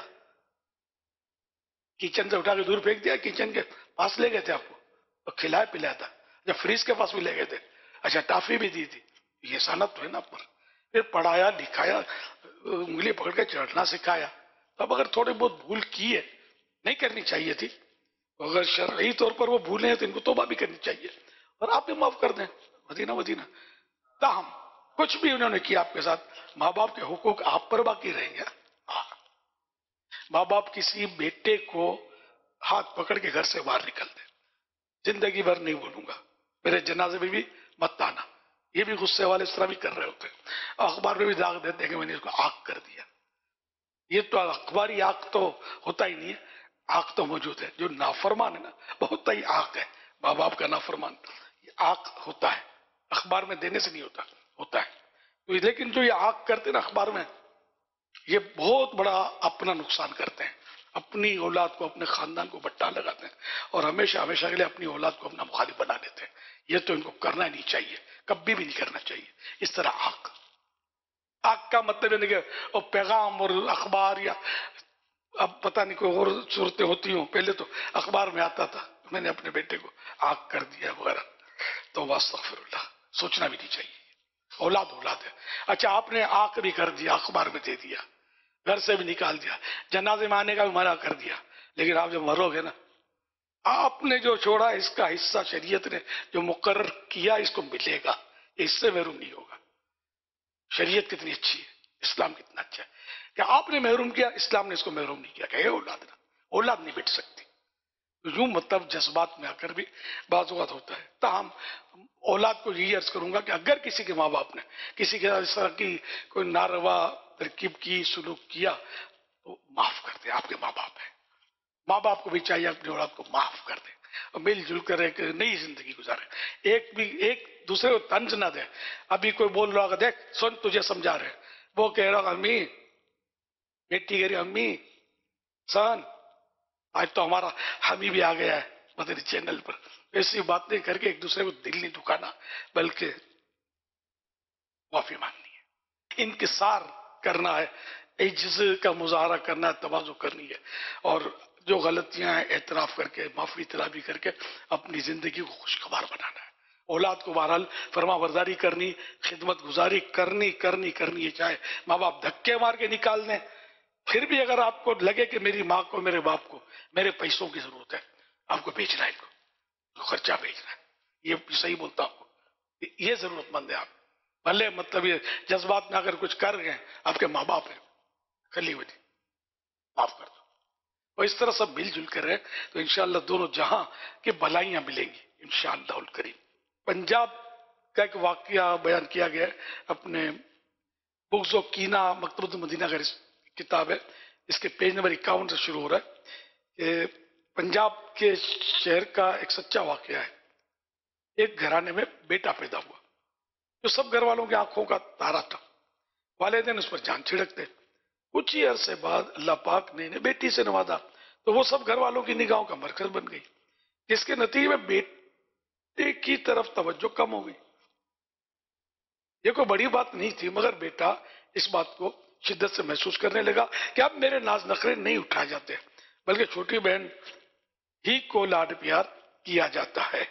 کچن سے اٹھا کے دور پھینک دیا، کچن کے پاس لے گئے تھے آپ کو اور کھلایا پلایا تھا. جب فریج کے پاس بھی لے گئے تھے، اچھا ٹافی بھی دی تھی. یہ احسانت تو ہے نا آپ پر. پھر پڑھایا لکھایا، انگلی پکڑ کے چڑھنا سکھایا. اب اگر تھوڑے بہت بھول کی ہے، نہیں کرنی چاہیے تھی، اگر شرعی طور پر وہ بھولے ہیں تو ان کو توبہ بھی کرنی چاہیے اور آپ بھی معاف کر دیں. مدینہ تاہم کچھ بھی انہوں نے کیا آپ کے ساتھ، ماں باپ کے حقوق آپ پر باقی رہیں گے. ماں باپ کسی بیٹے کو ہاتھ پکڑ کے گھر سے باہر نکل دیں، زندگی بھر نہیں بولوں گا، میرے جنازے میں بھی مت آنا. یہ بھی غصے والے اس طرح بھی کر رہے ہوتے ہیں، اخبار میں بھی داغ دیتے ہیں کہ میں نے اس کو آگ کر دیا. یہ تو اخباری آگ تو ہوتا ہی نہیں ہے، آگ تو موجود ہے. جو نافرمان ہے نا بہت ہی آگ ہے، ماں باپ کا نافرمان یہ آگ ہوتا ہے، اخبار میں دینے سے نہیں ہوتا ہے. لیکن جو یہ آگ کرتے ہیں نا اخبار میں، یہ بہت بڑا اپنا نقصان کرتے ہیں، اپنی اولاد کو، اپنے خاندان کو بٹا لگاتے ہیں اور ہمیشہ کے لیے اپنی اولاد کو اپنا مخالف بنا دیتے ہیں. یہ تو ان کو کرنا نہیں چاہیے، کبھی بھی نہیں کرنا چاہیے اس طرح آگ. آگ کا مطلب ہے کہ وہ پیغام اور اخبار یا اب پتہ نہیں کوئی اور صورتیں ہوتی ہوں، پہلے تو اخبار میں آتا تھا میں نے اپنے بیٹے کو آگ کر دیا وغیرہ، تو استغفر اللہ، سوچنا بھی نہیں چاہیے، اولاد ہے۔ اچھا آپ نے آگ بھی کر دیا، اخبار میں دے دیا، گھر سے بھی نکال دیا، جنازے میں آنے کا بھی منع کر دیا، لیکن آپ جب مرو گے نا، آپ نے جو چھوڑا اس کا حصہ شریعت نے جو مقرر کیا اس کو ملے گا، اس سے محروم نہیں ہوگا۔ شریعت کتنی اچھی ہے، اسلام کتنا اچھا ہے کہ آپ نے محروم کیا، اسلام نے اس کو محروم نہیں کیا کہ اولاد نہیں بیٹھ سکتی۔ یوں مطلب جذبات میں آ کر بھی بعض اوقات ہوتا ہے۔ تاہم اولاد کو یہی عرض کروں گا کہ اگر کسی کے ماں باپ نے کسی کے اس طرح کی کوئی ناروا ترکیب کی، سلوک کیا، تو معاف کر دیں، آپ کے ماں باپ ہیں۔ ماں باپ کو بھی چاہیے اپنی اولاد کو معاف کر دیں اور مل جل کر ایک نئی زندگی گزارے، ایک دوسرے کو طنز نہ دیں۔ ابھی کوئی بول رہا ہوگا، دیکھ سن تجھے سمجھا رہے، وہ کہہ رہا ہوگا، امی بیٹی کہہ رہی، امی سن آج تو ہمارا حبیب بھی آ گیا ہے مدنی چینل پر، ایسی باتیں کر کے ایک دوسرے کو دل نہیں دکھانا بلکہ معافی مانگنی ہے، انکسار کرنا ہے، عجز کا مظاہرہ کرنا ہے، تواضع کرنی ہے، اور جو غلطیاں ہیں اعتراف کر کے، معافی طلبی کر کے اپنی زندگی کو خوشگوار بنانا ہے۔ اولاد کو بہرحال فرما برداری کرنی، خدمت گزاری کرنی ہے، چاہے ماں باپ دھکے مار کے نکال دیں، پھر بھی اگر آپ کو لگے کہ میری ماں کو، میرے باپ کو میرے پیسوں کی ضرورت ہے، آپ کو بھیجنا ہے، ان کو خرچہ بھیجنا ہے، یہ صحیح بولتا ہوں آپ کو، یہ ضرورت مند ہے۔ آپ بھلے مطلب یہ جذبات میں اگر کچھ کر گئے، آپ کے ماں باپ ہیں، کھلی ہوئی معاف کر دو، اور اس طرح سب مل جل کر رہے تو انشاءاللہ دونوں جہاں کی بھلائیاں ملیں گی انشاءاللہ الکریم۔ پنجاب کا ایک واقعہ بیان کیا گیا ہے اپنے بغض و کینہ مکتبۃ المدینہ کا کتاب ہے، اس کے پیج نمبر 51 سے شروع ہو رہا ہے کہ پنجاب کے شہر کا ایک سچا واقعہ ہے۔ ایک گھرانے میں بیٹا پیدا ہوا جو سب گھر والوں کی آنکھوں کا تارا تھا، والدین اس پر جان چھڑکتے، کچھ ہی عرصے بعد اللہ پاک نے انہیں بیٹی سے نوازا تو وہ سب گھر والوں کی نگاہوں کا مرکز بن گئی، جس کے نتیجے میں بیٹے کی طرف توجہ کم ہو گئی۔ یہ کوئی بڑی بات نہیں تھی، مگر بیٹا اس بات کو شدت سے محسوس کرنے لگا کہ اب میرے ناز نخرے نہیں اٹھائے جاتے بلکہ چھوٹی بہن ہی کو لاڈ پیار کیا جاتا ہے۔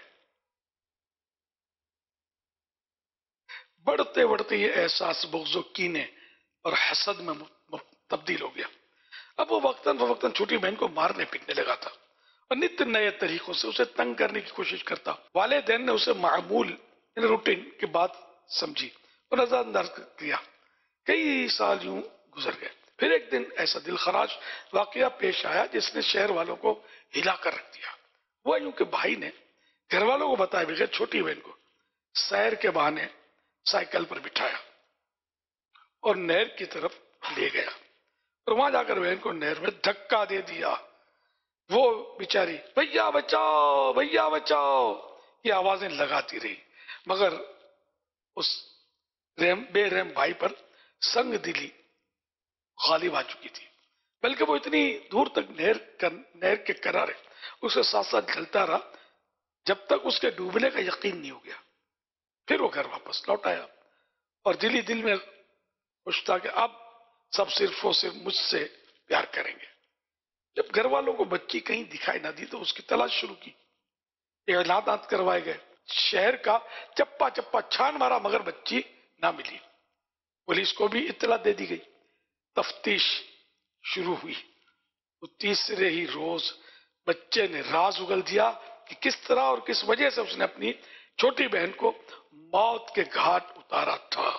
بڑھتے بڑھتے یہ احساس بغض و کینے اور حسد میں تبدیل ہو گیا۔ اب وہ وقتاً فوقتاً چھوٹی بہن کو مارنے پیٹنے لگا تھا اور نت نئے طریقوں سے اسے تنگ کرنے کی کوشش کرتا۔ والدین نے اسے معمول روٹین کی بات سمجھی اور نظر انداز کیا۔ کئی سال یوں گزر گئے، پھر ایک دن ایسا دل خراش واقعہ پیش آیا جس نے شہر والوں کو ہلا کر رکھ دیا۔ وہ یوں کہ بھائی نے گھر والوں کو بتائے بغیر چھوٹی بہن کو سیر کے بہانے سائیکل پر بٹھایا اور نہر کی طرف لے گیا اور وہاں جا کر بہن کو نہر میں دھکا دے دیا۔ وہ بیچاری بھیا بچاؤ بھیا بچاؤ یہ آوازیں لگاتی رہی، مگر اس بے رحم بھائی پر سنگ دلی غالب آ چکی تھی، بلکہ وہ اتنی دور تک نہر کے کنارے اس کے ساتھ ساتھ چلتا رہا جب تک اس کے ڈوبنے کا یقین نہیں ہو گیا۔ پھر وہ گھر واپس لوٹ آیا اور دل میں خوش تھا کہ اب سب صرف اور صرف مجھ سے پیار کریں گے۔ جب گھر والوں کو بچی کہیں دکھائی نہ دی تو اس کی تلاش شروع کی، اعلانات کروائے گئے، شہر کا چپا چپا چھان مارا مگر بچی نہ ملی۔ پولیس کو بھی اطلاع دے دی گئی، تفتیش شروع ہوئی۔ تو تیسرے ہی روز بچے نے راز اگل دیا کہ کس طرح اور کس وجہ سے اس نے اپنی چھوٹی بہن کو موت کے گھاٹ اتارا تھا۔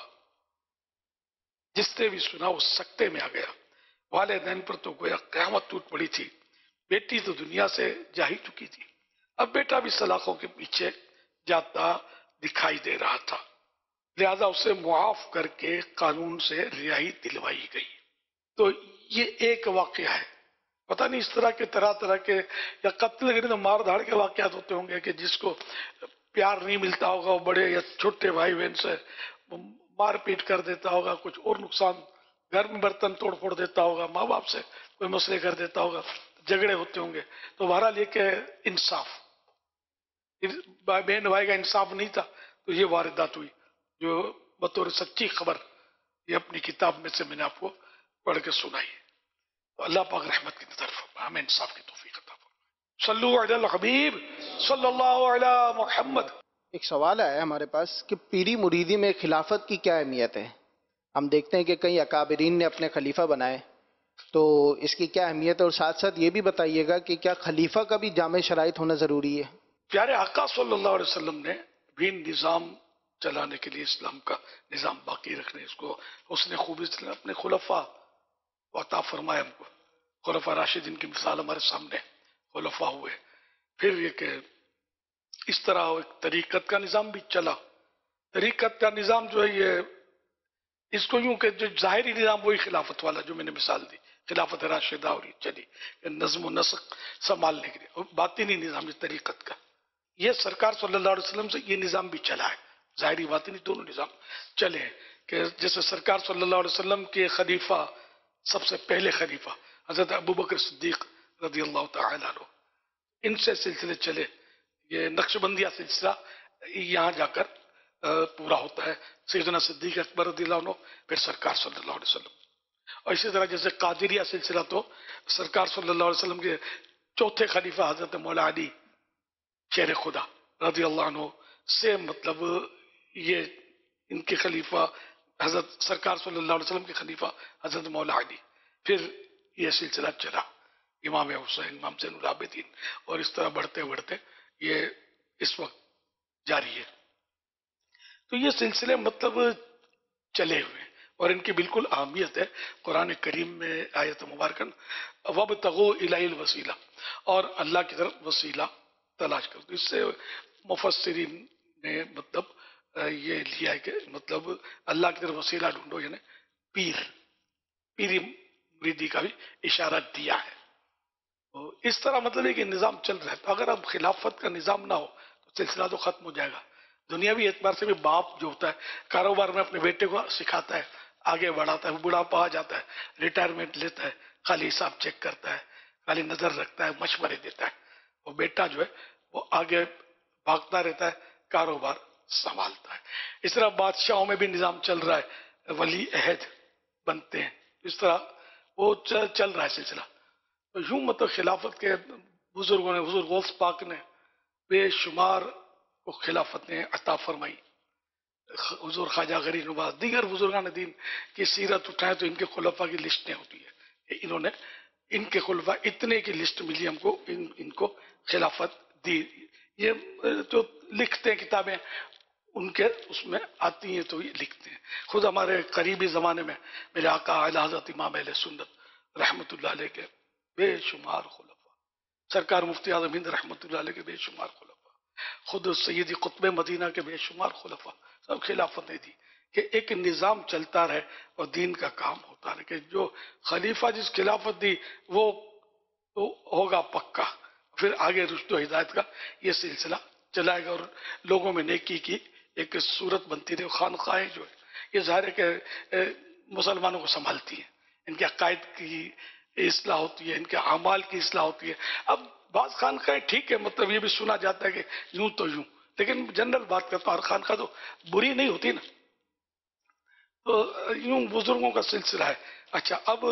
جس نے بھی سنا وہ سکتے میں آ گیا۔ والدین پر تو گویا قیامت ٹوٹ پڑی تھی، بیٹی تو دنیا سے جا ہی چکی تھی، اب بیٹا بھی سلاخوں کے پیچھے جاتا دکھائی دے رہا تھا، لہذا اسے معاف کر کے قانون سے رہائی دلوائی گئی۔ تو یہ ایک واقعہ ہے، پتہ نہیں اس طرح کے طرح کے یا قتل گری مار دھاڑ کے واقعات ہوتے ہوں گے کہ جس کو پیار نہیں ملتا ہوگا وہ بڑے یا چھوٹے بھائی بہن سے مار پیٹ کر دیتا ہوگا، کچھ اور نقصان، گھر میں برتن توڑ پھوڑ دیتا ہوگا، ماں باپ سے کوئی مسئلے کر دیتا ہوگا، جھگڑے ہوتے ہوں گے۔ تو بہرحال یہ کہ انصاف، بہن بھائی کا انصاف نہیں تھا تو یہ واردات ہوئی جو بطور سچی خبر یہ اپنی کتاب میں سے میں نے آپ کو پڑھ کے سنائی ہے. تو اللہ پاک رحمت کی نظر فرمائے، ہمیں انصاف کی توفیق عطا فرمائے. صلو علی الحبیب صلی اللہ علی محمد. ایک سوال آیا ہے ہمارے پاس کہ پیری مریدی میں خلافت کی کیا اہمیت ہے؟ ہم دیکھتے ہیں کہ کئی اکابرین نے اپنے خلیفہ بنائے، تو اس کی کیا اہمیت ہے؟ اور ساتھ ساتھ یہ بھی بتائیے گا کہ کیا خلیفہ کا بھی جامع شرائط ہونا ضروری ہے؟ پیارے آقا صلی اللہ علیہ وسلم نے بھی نظام چلانے کے لیے، اسلام کا نظام باقی رکھنے، اس کو حسن خوبی سے اپنے خلفاء عطا فرمائے. ہم کو خلفاء راشدین کی مثال ہمارے سامنے خلفاء ہوئے. پھر یہ کہ اس طرح ایک طریقت کا نظام بھی چلا. طریقت کا نظام جو ہے یہ اس کو یوں کہ جو ظاہری نظام وہی خلافت والا جو میں نے مثال دی، خلافت راشدہ اور یہ چلی نظم و نسق سنبھالنے کے لیے. اور باطنی نظام یہ طریقت کا، یہ سرکار صلی اللہ علیہ وسلم سے یہ نظام بھی چلا ہے. ظاہری باطنی دونوں نظام چلے ہیں کہ جیسے سرکار صلی اللہ علیہ وسلم کے خلیفہ، سب سے پہلے خلیفہ حضرت ابوبکر صدیق رضی اللہ تعالیٰ عنہ، ان سے سلسلے چلے. یہ نقش بندیہ سلسلہ یہاں جا کر پورا ہوتا ہے. سیدنا صدیق اکبر رضی اللہ عنہ، پھر سرکار صلی اللہ علیہ وسلم. اور اسی طرح جیسے قادریہ سلسلہ تو سرکار صلی اللہ علیہ وسلم کے چوتھے خلیفہ حضرت مولا علی شیر خدا رضی اللہ عنہ سے مطلب یہ ان کے خلیفہ حضرت سرکار صلی اللہ علیہ وسلم کے خلیفہ حضرت مولا علی. پھر یہ سلسلہ چلا امام حسین، امام زین العابدین، اور اس طرح بڑھتے بڑھتے یہ اس وقت جاری ہے. تو یہ سلسلے مطلب چلے ہوئے اور ان کی بالکل اہمیت ہے. قرآن کریم میں آیت مبارکہ وَابْتَغُوا إِلَيْهِ الْوَسِيلَةَ، اور اللہ کی طرف وسیلہ تلاش کرو. اس سے مفسرین نے مطلب یہ لیا ہے کہ مطلب اللہ کی طرف وسیلہ ڈھونڈو، یعنی پیری مریدی کا بھی اشارہ دیا ہے. اس طرح مطلب ہے کہ نظام چل رہا ہے. تو اگر اب خلافت کا نظام نہ ہو تو سلسلہ تو ختم ہو جائے گا. دنیاوی اعتبار سے بھی باپ جو ہوتا ہے کاروبار میں اپنے بیٹے کو سکھاتا ہے، آگے بڑھاتا ہے، بڑھاپا آ جاتا ہے، ریٹائرمنٹ لیتا ہے، خالی حساب چیک کرتا ہے، خالی نظر رکھتا ہے، مشورے دیتا ہے. وہ بیٹا جو ہے وہ آگے بھاگتا رہتا ہے، کاروبار سنبھالتا ہے. اس طرح بادشاہوں میں بھی نظام چل رہا ہے، ولی عہد بنتے ہیں. اس طرح وہ چل رہا ہے سلسلہ. تو یوں مطلب خلافت کے بزرگوں نے، حضور غوث پاک نے بے شمار کو خلافت نے عطا فرمائی. حضور خواجہ غریب نواز، دیگر بزرگان دین کی سیرت اٹھائیں تو ان کے خلفاء کی لسٹیں ہوتی ہے. انہوں نے ان کے خلفاء اتنے کی لسٹ ملی ہم کو، ان کو خلافت دی. یہ جو لکھتے ہیں کتابیں ان کے اس میں آتی ہیں تو یہ لکھتے ہیں. خود ہمارے قریبی زمانے میں میرے آقا اعلی حضرت امام اہل سنت رحمت اللہ علیہ کے بے شمار خلفاء، سرکار مفتی اعظم ہند رحمت اللہ علیہ کے بے شمار خلفاء، خود سیدی قطب مدینہ کے بے شمار خلفاء، سب خلافتیں دی کہ ایک نظام چلتا رہے اور دین کا کام ہوتا رہے. کہ جو خلیفہ جس خلافت دی وہ تو ہوگا پکا، پھر آگے رشد و ہدایت کا یہ سلسلہ چلائے گا اور لوگوں میں نیکی کی ایک صورت بنتی رہے. خانقاہیں جو ہے یہ ظاہر ہے کہ مسلمانوں کو سنبھالتی ہیں، ان کے عقائد کی اصلاح ہوتی ہے، ان کے اعمال کی اصلاح ہوتی ہے. اب بعض خانقاہیں ٹھیک ہے، مطلب یہ بھی سنا جاتا ہے کہ یوں تو یوں، لیکن جنرل بات کرتا ہوں ہر خانقاہ تو بری نہیں ہوتی نا. تو یوں بزرگوں کا سلسلہ ہے. اچھا، اب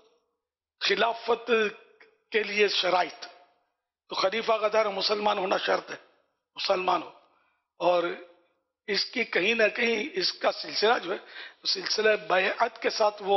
خلافت کے لیے شرائط، تو خلیفہ کا دار مسلمان ہونا شرط ہے، مسلمان ہو، اور اس کی کہیں نہ کہیں اس کا سلسلہ جو ہے سلسلہ بیعت کے ساتھ وہ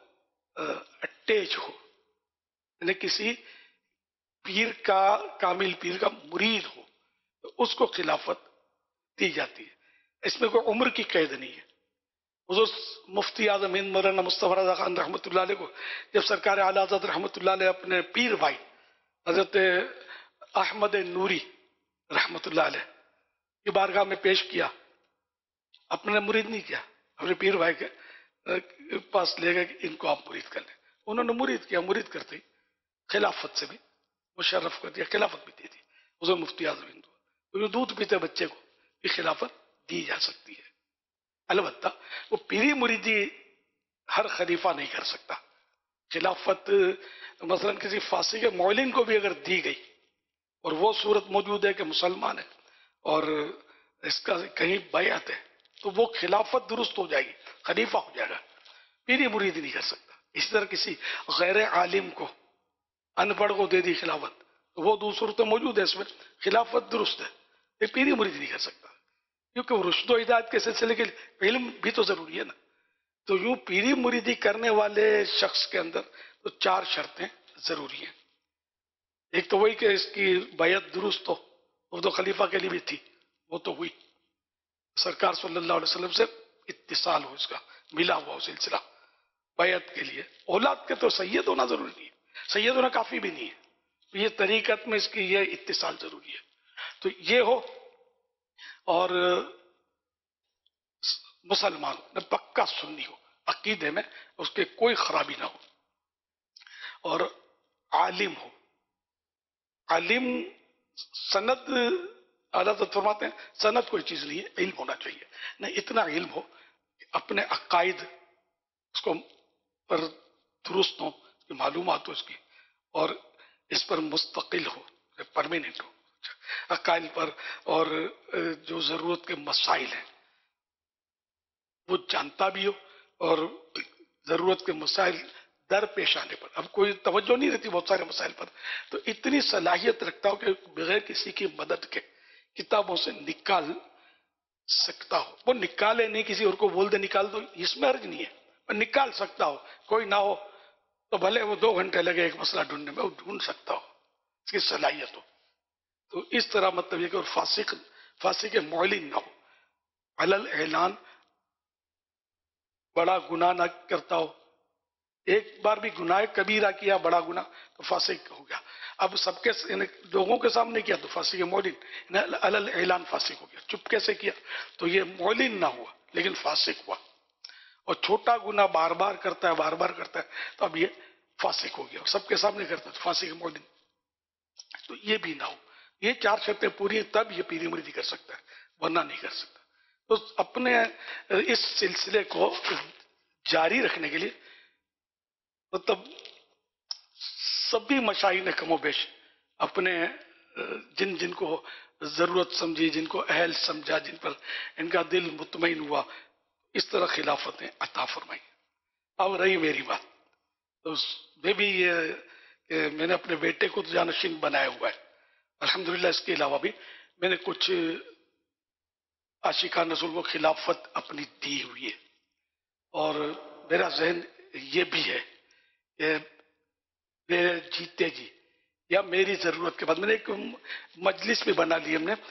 اٹیچ ہو، یعنی کسی پیر کا، کامل پیر کا مرید ہو تو اس کو خلافت دی جاتی ہے. اس میں کوئی عمر کی قید نہیں ہے. حضور مفتی اعظم ہند مولانا مصطفی رضا خان رحمۃ اللہ علیہ کو جب سرکار اعلی حضرت رحمۃ اللہ علیہ اپنے پیر بھائی حضرت احمد نوری رحمۃ اللہ علیہ کی بارگاہ میں پیش کیا، اپنے مرید نہیں کیا، اپنے پیر بھائی کے پاس لے گئے کہ ان کو آپ مرید کر لیں. انہوں نے مرید کیا، مرید کرتے ہی خلافت سے بھی مشرف کر دیا، خلافت بھی دے دی حضور مفتی اعظم ہند. تو جو دودھ پیتے بچے کو بھی خلافت دی جا سکتی ہے. البتہ وہ پیری مریدی ہر خلیفہ نہیں کر سکتا. خلافت مثلا کسی فاسق معلن کو بھی اگر دی گئی اور وہ صورت موجود ہے کہ مسلمان ہے اور اس کا کہیں بیعت ہے تو وہ خلافت درست ہو جائے گی، خلیفہ ہو جائے گا. پیری مرید نہیں کر سکتا. اسی طرح کسی غیر عالم کو، ان پڑھ کو دے دی خلافت تو وہ دو صورتیں موجود ہیں اس میں، خلافت درست ہے. یہ پیری مرید نہیں کر سکتا کیونکہ وہ رشد و ہدایت کے سلسلے کے لیے علم بھی تو ضروری ہے نا. تو یوں پیری مریدی کرنے والے شخص کے اندر تو 4 شرطیں ضروری ہیں. ایک تو وہی کہ اس کی بیعت درست ہو، وہ تو خلیفہ کے لیے بھی تھی، وہ تو ہوئی. سرکار صلی اللہ علیہ وسلم سے اتصال ہو، اس کا ملا ہوا سلسلہ بیعت کے لیے. اولاد کے تو سید ہونا ضروری نہیں ہے، سید ہونا کافی بھی نہیں ہے. یہ طریقت میں اس کی یہ اتصال ضروری ہے. تو یہ ہو، اور مسلمان نہ پکا سنی ہو، عقیدے میں اس کے کوئی خرابی نہ ہو، اور عالم ہو. عالم سند حضرت فرماتے ہیں سند کوئی چیز نہیں ہے، علم ہونا چاہیے. نہ اتنا علم ہو کہ اپنے عقائد اس کو پر درست ہو، معلومات ہو اس کی، اور اس پر مستقل ہو، پرماننٹ ہو عقائد پر، اور جو ضرورت کے مسائل ہیں وہ جانتا بھی ہو، اور ضرورت کے مسائل در پیش آنے پر اب کوئی توجہ نہیں رہتی بہت سارے مسائل پر، تو اتنی صلاحیت رکھتا ہو کہ بغیر کسی کی مدد کے کتابوں سے نکال سکتا ہو. وہ نکالے نہیں، کسی اور کو بول دے نکال دو، اس میں حرج نہیں ہے، پر نکال سکتا ہو. کوئی نہ ہو تو بھلے وہ 2 گھنٹے لگے ایک مسئلہ ڈھونڈنے میں، وہ ڈھونڈ سکتا ہو، اس کی صلاحیت ہو. تو اس طرح مطلب یہ کہ اور فاسق معلن نہ ہو، علل اعلان بڑا گناہ نہ کرتا ہو. ایک بار بھی گناہ کبیرہ کیا، بڑا گناہ، تو فاسق ہو گیا. اب سب کے لوگوں کے سامنے کیا تو فاسق معلن، علل اعلان فاسق ہو گیا. چپکے سے کیا تو یہ معلن نہ ہوا لیکن فاسق ہوا. اور چھوٹا گناہ بار بار کرتا ہے تو اب یہ فاسق ہو گیا، اور سب کے سامنے کرتا ہے تو فاسق معلن. تو یہ بھی نہ ہو. یہ 4 شرطیں پوری ہیں تب یہ پیری مریدی کر سکتا ہے، ورنہ نہیں کر سکتا. تو اپنے اس سلسلے کو جاری رکھنے کے لیے مطلب سبھی مشائخ نے کم و بیش اپنے جن کو ضرورت سمجھی، جن کو اہل سمجھا، جن پر ان کا دل مطمئن ہوا، اس طرح خلافتیں عطا فرمائی. اب رہی میری بات، تو میں بھی یہ کہ میں نے اپنے بیٹے کو تو جانشین بنایا ہوا ہے الحمدللہ. اس کے علاوہ بھی میں نے کچھ عاشقان رسول کو خلافت اپنی دی ہوئی ہے، اور میرا ذہن یہ بھی ہے کہ میرے جیتے جی یا میری ضرورت کے بعد میں نے ایک مجلس بھی بنا لی. ہم نے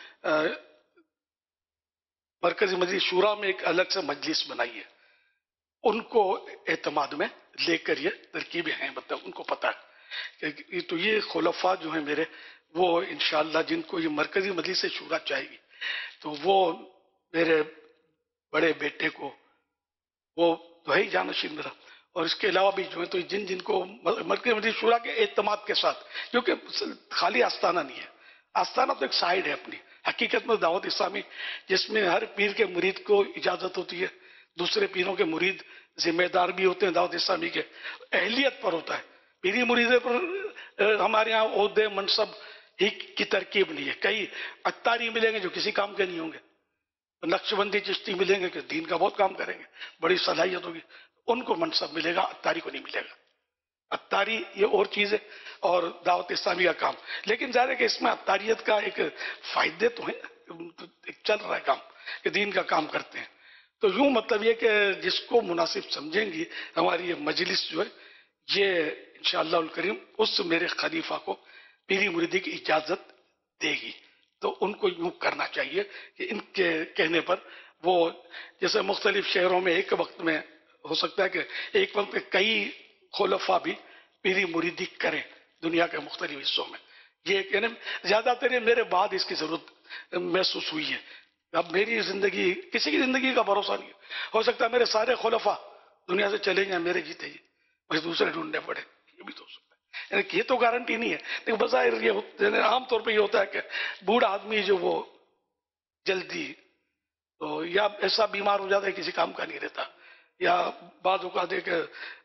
مرکزی مجلس شورا میں ایک الگ سے مجلس بنائی ہے، ان کو اعتماد میں لے کر یہ ترکیبیں ہیں، مطلب ان کو پتہ ہے کہ تو یہ خلفاء جو ہیں میرے، وہ انشاءاللہ جن کو یہ مرکزی مجلس سے شورا چاہے گی تو وہ میرے بڑے بیٹے کو وہ وہی جانشین میرا، اور اس کے علاوہ بھی جو ہے تو جن کو مرکزی مجلس شورا کے اعتماد کے ساتھ، کیونکہ خالی آستانہ نہیں ہے، آستانہ تو ایک سائیڈ ہے اپنی. حقیقت میں دعوت اسلامی جس میں ہر پیر کے مرید کو اجازت ہوتی ہے، دوسرے پیروں کے مرید ذمہ دار بھی ہوتے ہیں، دعوت اسلامی کے اہلیت پر ہوتا ہے. پیری مریدے پر ہمارے یہاں عہدے منصب ہی کی ترکیب نہیں ہے. کئی اتاری ملیں گے جو کسی کام کے نہیں ہوں گے، نقشبندی چشتی ملیں گے کہ دین کا بہت کام کریں گے، بڑی صلاحیت ہوگی، ان کو منصب ملے گا، اتاری کو نہیں ملے گا. اتاری یہ اور چیز ہے اور دعوت اسلامی کا کام. لیکن ظاہر ہے کہ اس میں اتاریت کا ایک فائدے تو ہے، چل رہا ہے کام کہ دین کا کام کرتے ہیں. تو یوں مطلب یہ کہ جس کو مناسب سمجھیں گی ہماری یہ مجلس جو ہے یہ انشاءاللہ الکریم اس میرے خلیفہ کو پیری مریدی کی اجازت دے گی. تو ان کو یوں کرنا چاہیے کہ ان کے کہنے پر وہ جیسے مختلف شہروں میں ایک وقت میں ہو سکتا ہے کہ ایک وقت میں کئی خلفاء بھی پیری مریدی کریں دنیا کے مختلف حصوں میں. یہ کہنے زیادہ تر میرے بعد اس کی ضرورت محسوس ہوئی ہے. اب میری زندگی کسی کی زندگی کا بھروسہ نہیں ہو سکتا میرے سارے خلفاء دنیا سے چلے جائیں، میرے جیتے ہی مجھے دوسرے ڈھونڈنے پڑے، یہ بھی تو ہو سکتا ہے. یعنی یہ تو گارنٹی نہیں ہے، لیکن بظاہر یہ عام طور پہ یہ ہوتا ہے کہ بوڑھا آدمی جو وہ جلدی تو یا ایسا بیمار ہو جاتا ہے کسی کام کا نہیں رہتا، یا بعض اوقات کہ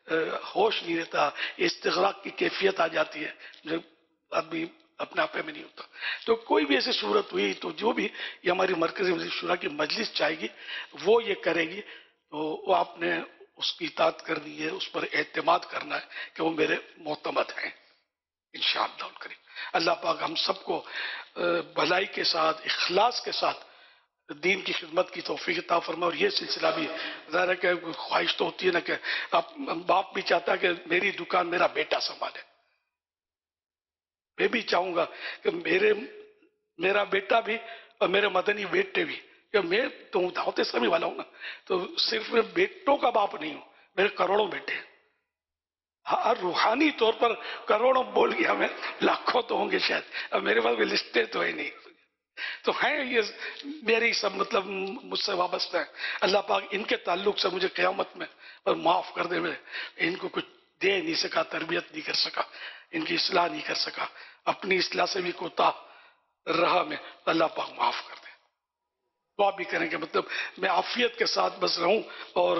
ہوش نہیں رہتا، استغراق کی کیفیت آ جاتی ہے جو آدمی اپنے آپ میں نہیں ہوتا. تو کوئی بھی ایسی صورت ہوئی تو جو بھی یہ ہماری مرکزی مجلس شورا کی مجلس چاہے گی وہ یہ کرے گی. تو وہ آپ نے اس کی اطاعت کرنی ہے، اس پر اعتماد کرنا ہے کہ وہ میرے معتمد ہیں انشاءاللہ الکریم۔ اللہ پاک ہم سب کو بھلائی کے ساتھ، اخلاص کے ساتھ دین کی خدمت کی توفیق عطا فرمائے۔ اور یہ سلسلہ بھی ظاہر ہے کہ خواہش تو ہوتی ہے نا کہ باپ بھی چاہتا ہے کہ میری دکان میرا بیٹا سنبھالے، میں بھی چاہوں گا کہ میرا بیٹا بھی اور میرے مدنی بیٹے بھی، کہ میں تو دعوت اسلامی والا ہوں نا، تو صرف میں بیٹوں کا باپ نہیں ہوں، میرے کروڑوں بیٹے ہیں۔ ہاں روحانی طور پر کروڑوں بول گیا میں، لاکھوں تو ہوں گے شاید، اب میرے پاس بھی لسٹیں تو ہے نہیں، تو ہیں یہ میری سب مطلب مجھ سے وابستہ ہے۔ اللہ پاک ان کے تعلق سے مجھے قیامت میں اور معاف کر دے، میں ان کو کچھ دے نہیں سکا، تربیت نہیں کر سکا، ان کی اصلاح نہیں کر سکا، اپنی اصلاح سے بھی کوتاہ رہا میں، اللہ پاک معاف کر دے۔ دعا بھی کریں کہ مطلب میں عافیت کے ساتھ بس رہوں، اور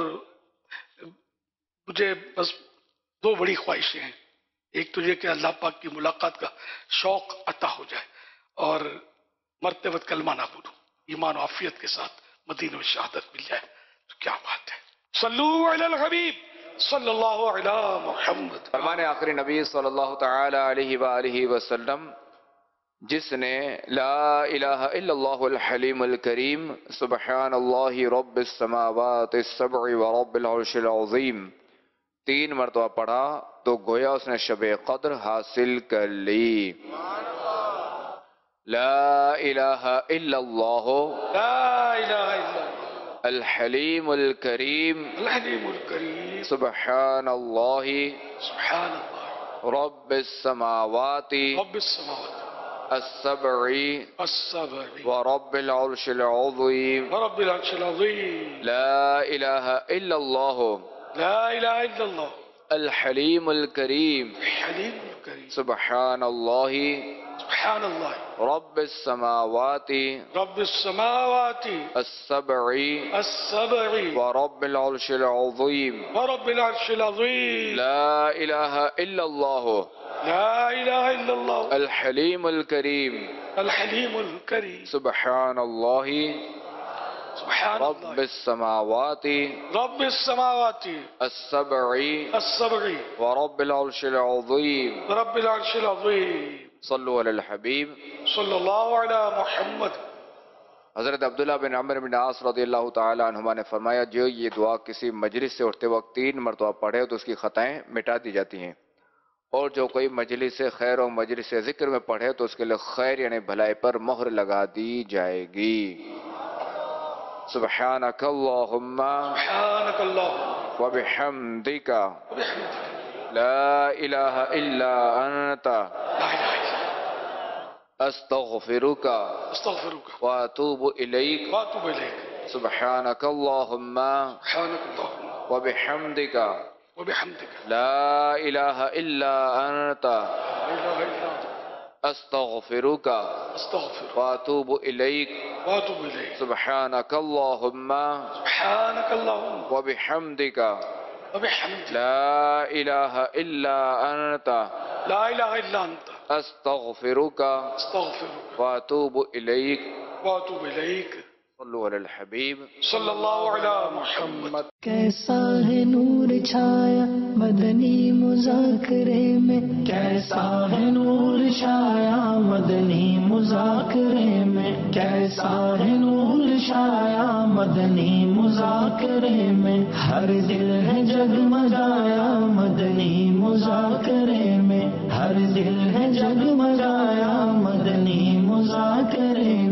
مجھے بس دو بڑی خواہشیں ہیں، ایک تو یہ کہ اللہ پاک کی ملاقات کا شوق عطا ہو جائے، اور مرتے وقت کلمہ نہ بھولوں، ایمان و عافیت کے ساتھ مدینہ میں شہادت مل جائے تو کیا بات ہے۔ صلو علی الحبیب صلی اللہ علی محمد۔ فرمان آخری نبی صلی اللہ تعالی علیہ وآلہ وسلم، جس نے لا الہ الا اللہ الحلیم الکریم سبحان اللہ رب السماوات السبع ورب العرش العظیم 3 مرتبہ پڑھا تو گویا اس نے شب قدر حاصل کر لی۔ لا الہ الا اللہ لا الہ الا اللہ الحلیم الکریم الحلیم الکریم سبحان اللہ سبحان اللہ رب السماوات رب السماوات السبع السبع ورب العرش العظیم ورب العرش العظیم لا الہ الا اللہ لا الہ الا اللہ الحلیم الکریم الحلیم الکریم سبحان اللہ سبحان اللہ رب السماوات رب السماوات السبع السبع ورب العرش العظیم ورب العرش العظیم لا الہ الا اللہ لا الہ الا اللہ الحلیم الکریم الحلیم الکریم سبحان اللہ سبحان رب اللہ السماوات رب السماوات السبع السبع ورب العرش العظیم رب العرش العظیم صلو علی الحبیب صلی اللہ علی محمد۔ حضرت عبداللہ بن عمرو بن عاص رضی اللہ تعالی عنہما نے فرمایا، جو یہ دعا کسی مجلس سے اٹھتے وقت 3 مرتبہ پڑھے تو اس کی خطائیں مٹا دی جاتی ہیں، اور جو کوئی مجلس سے خیر و مجلس سے ذکر میں پڑھے تو اس کے لیے خیر یعنی بھلائی پر مہر لگا دی جائے گی۔ سبحانک اللہم سبحانک اللہم وبحمدک وبحمدک لا الہ الا انت لا الہ الا اللہ استغفرک استغفرک واتوب الیک واتوب الیک سبحانک اللہم سبحانک اللہم وبحمدک وبحمدک لا الہ الا انت لا الہ الا اللہ استغفرک استغفرک واتوب الیک واتوب الیک سبحانک اللہم سبحانک اللہم وبحمدک وبحمدک لا الہ الا انت لا الہ الا انت استغفرک استغفرک واتوب الیک واتوب الیک صلو علی الحبیب صلی اللہ علی محمد۔ کیسا ہے نور چھایا مدنی مذاکرے میں، کیسا ہے نور چھایا مدنی مذاکرے میں، کیسا ہے نور چھایا مدنی مذاکرے میں، ہر دل ہے جگمگایا مدنی مذاکرے میں، ہر دل ہے جگمگایا مدنی مذاکرے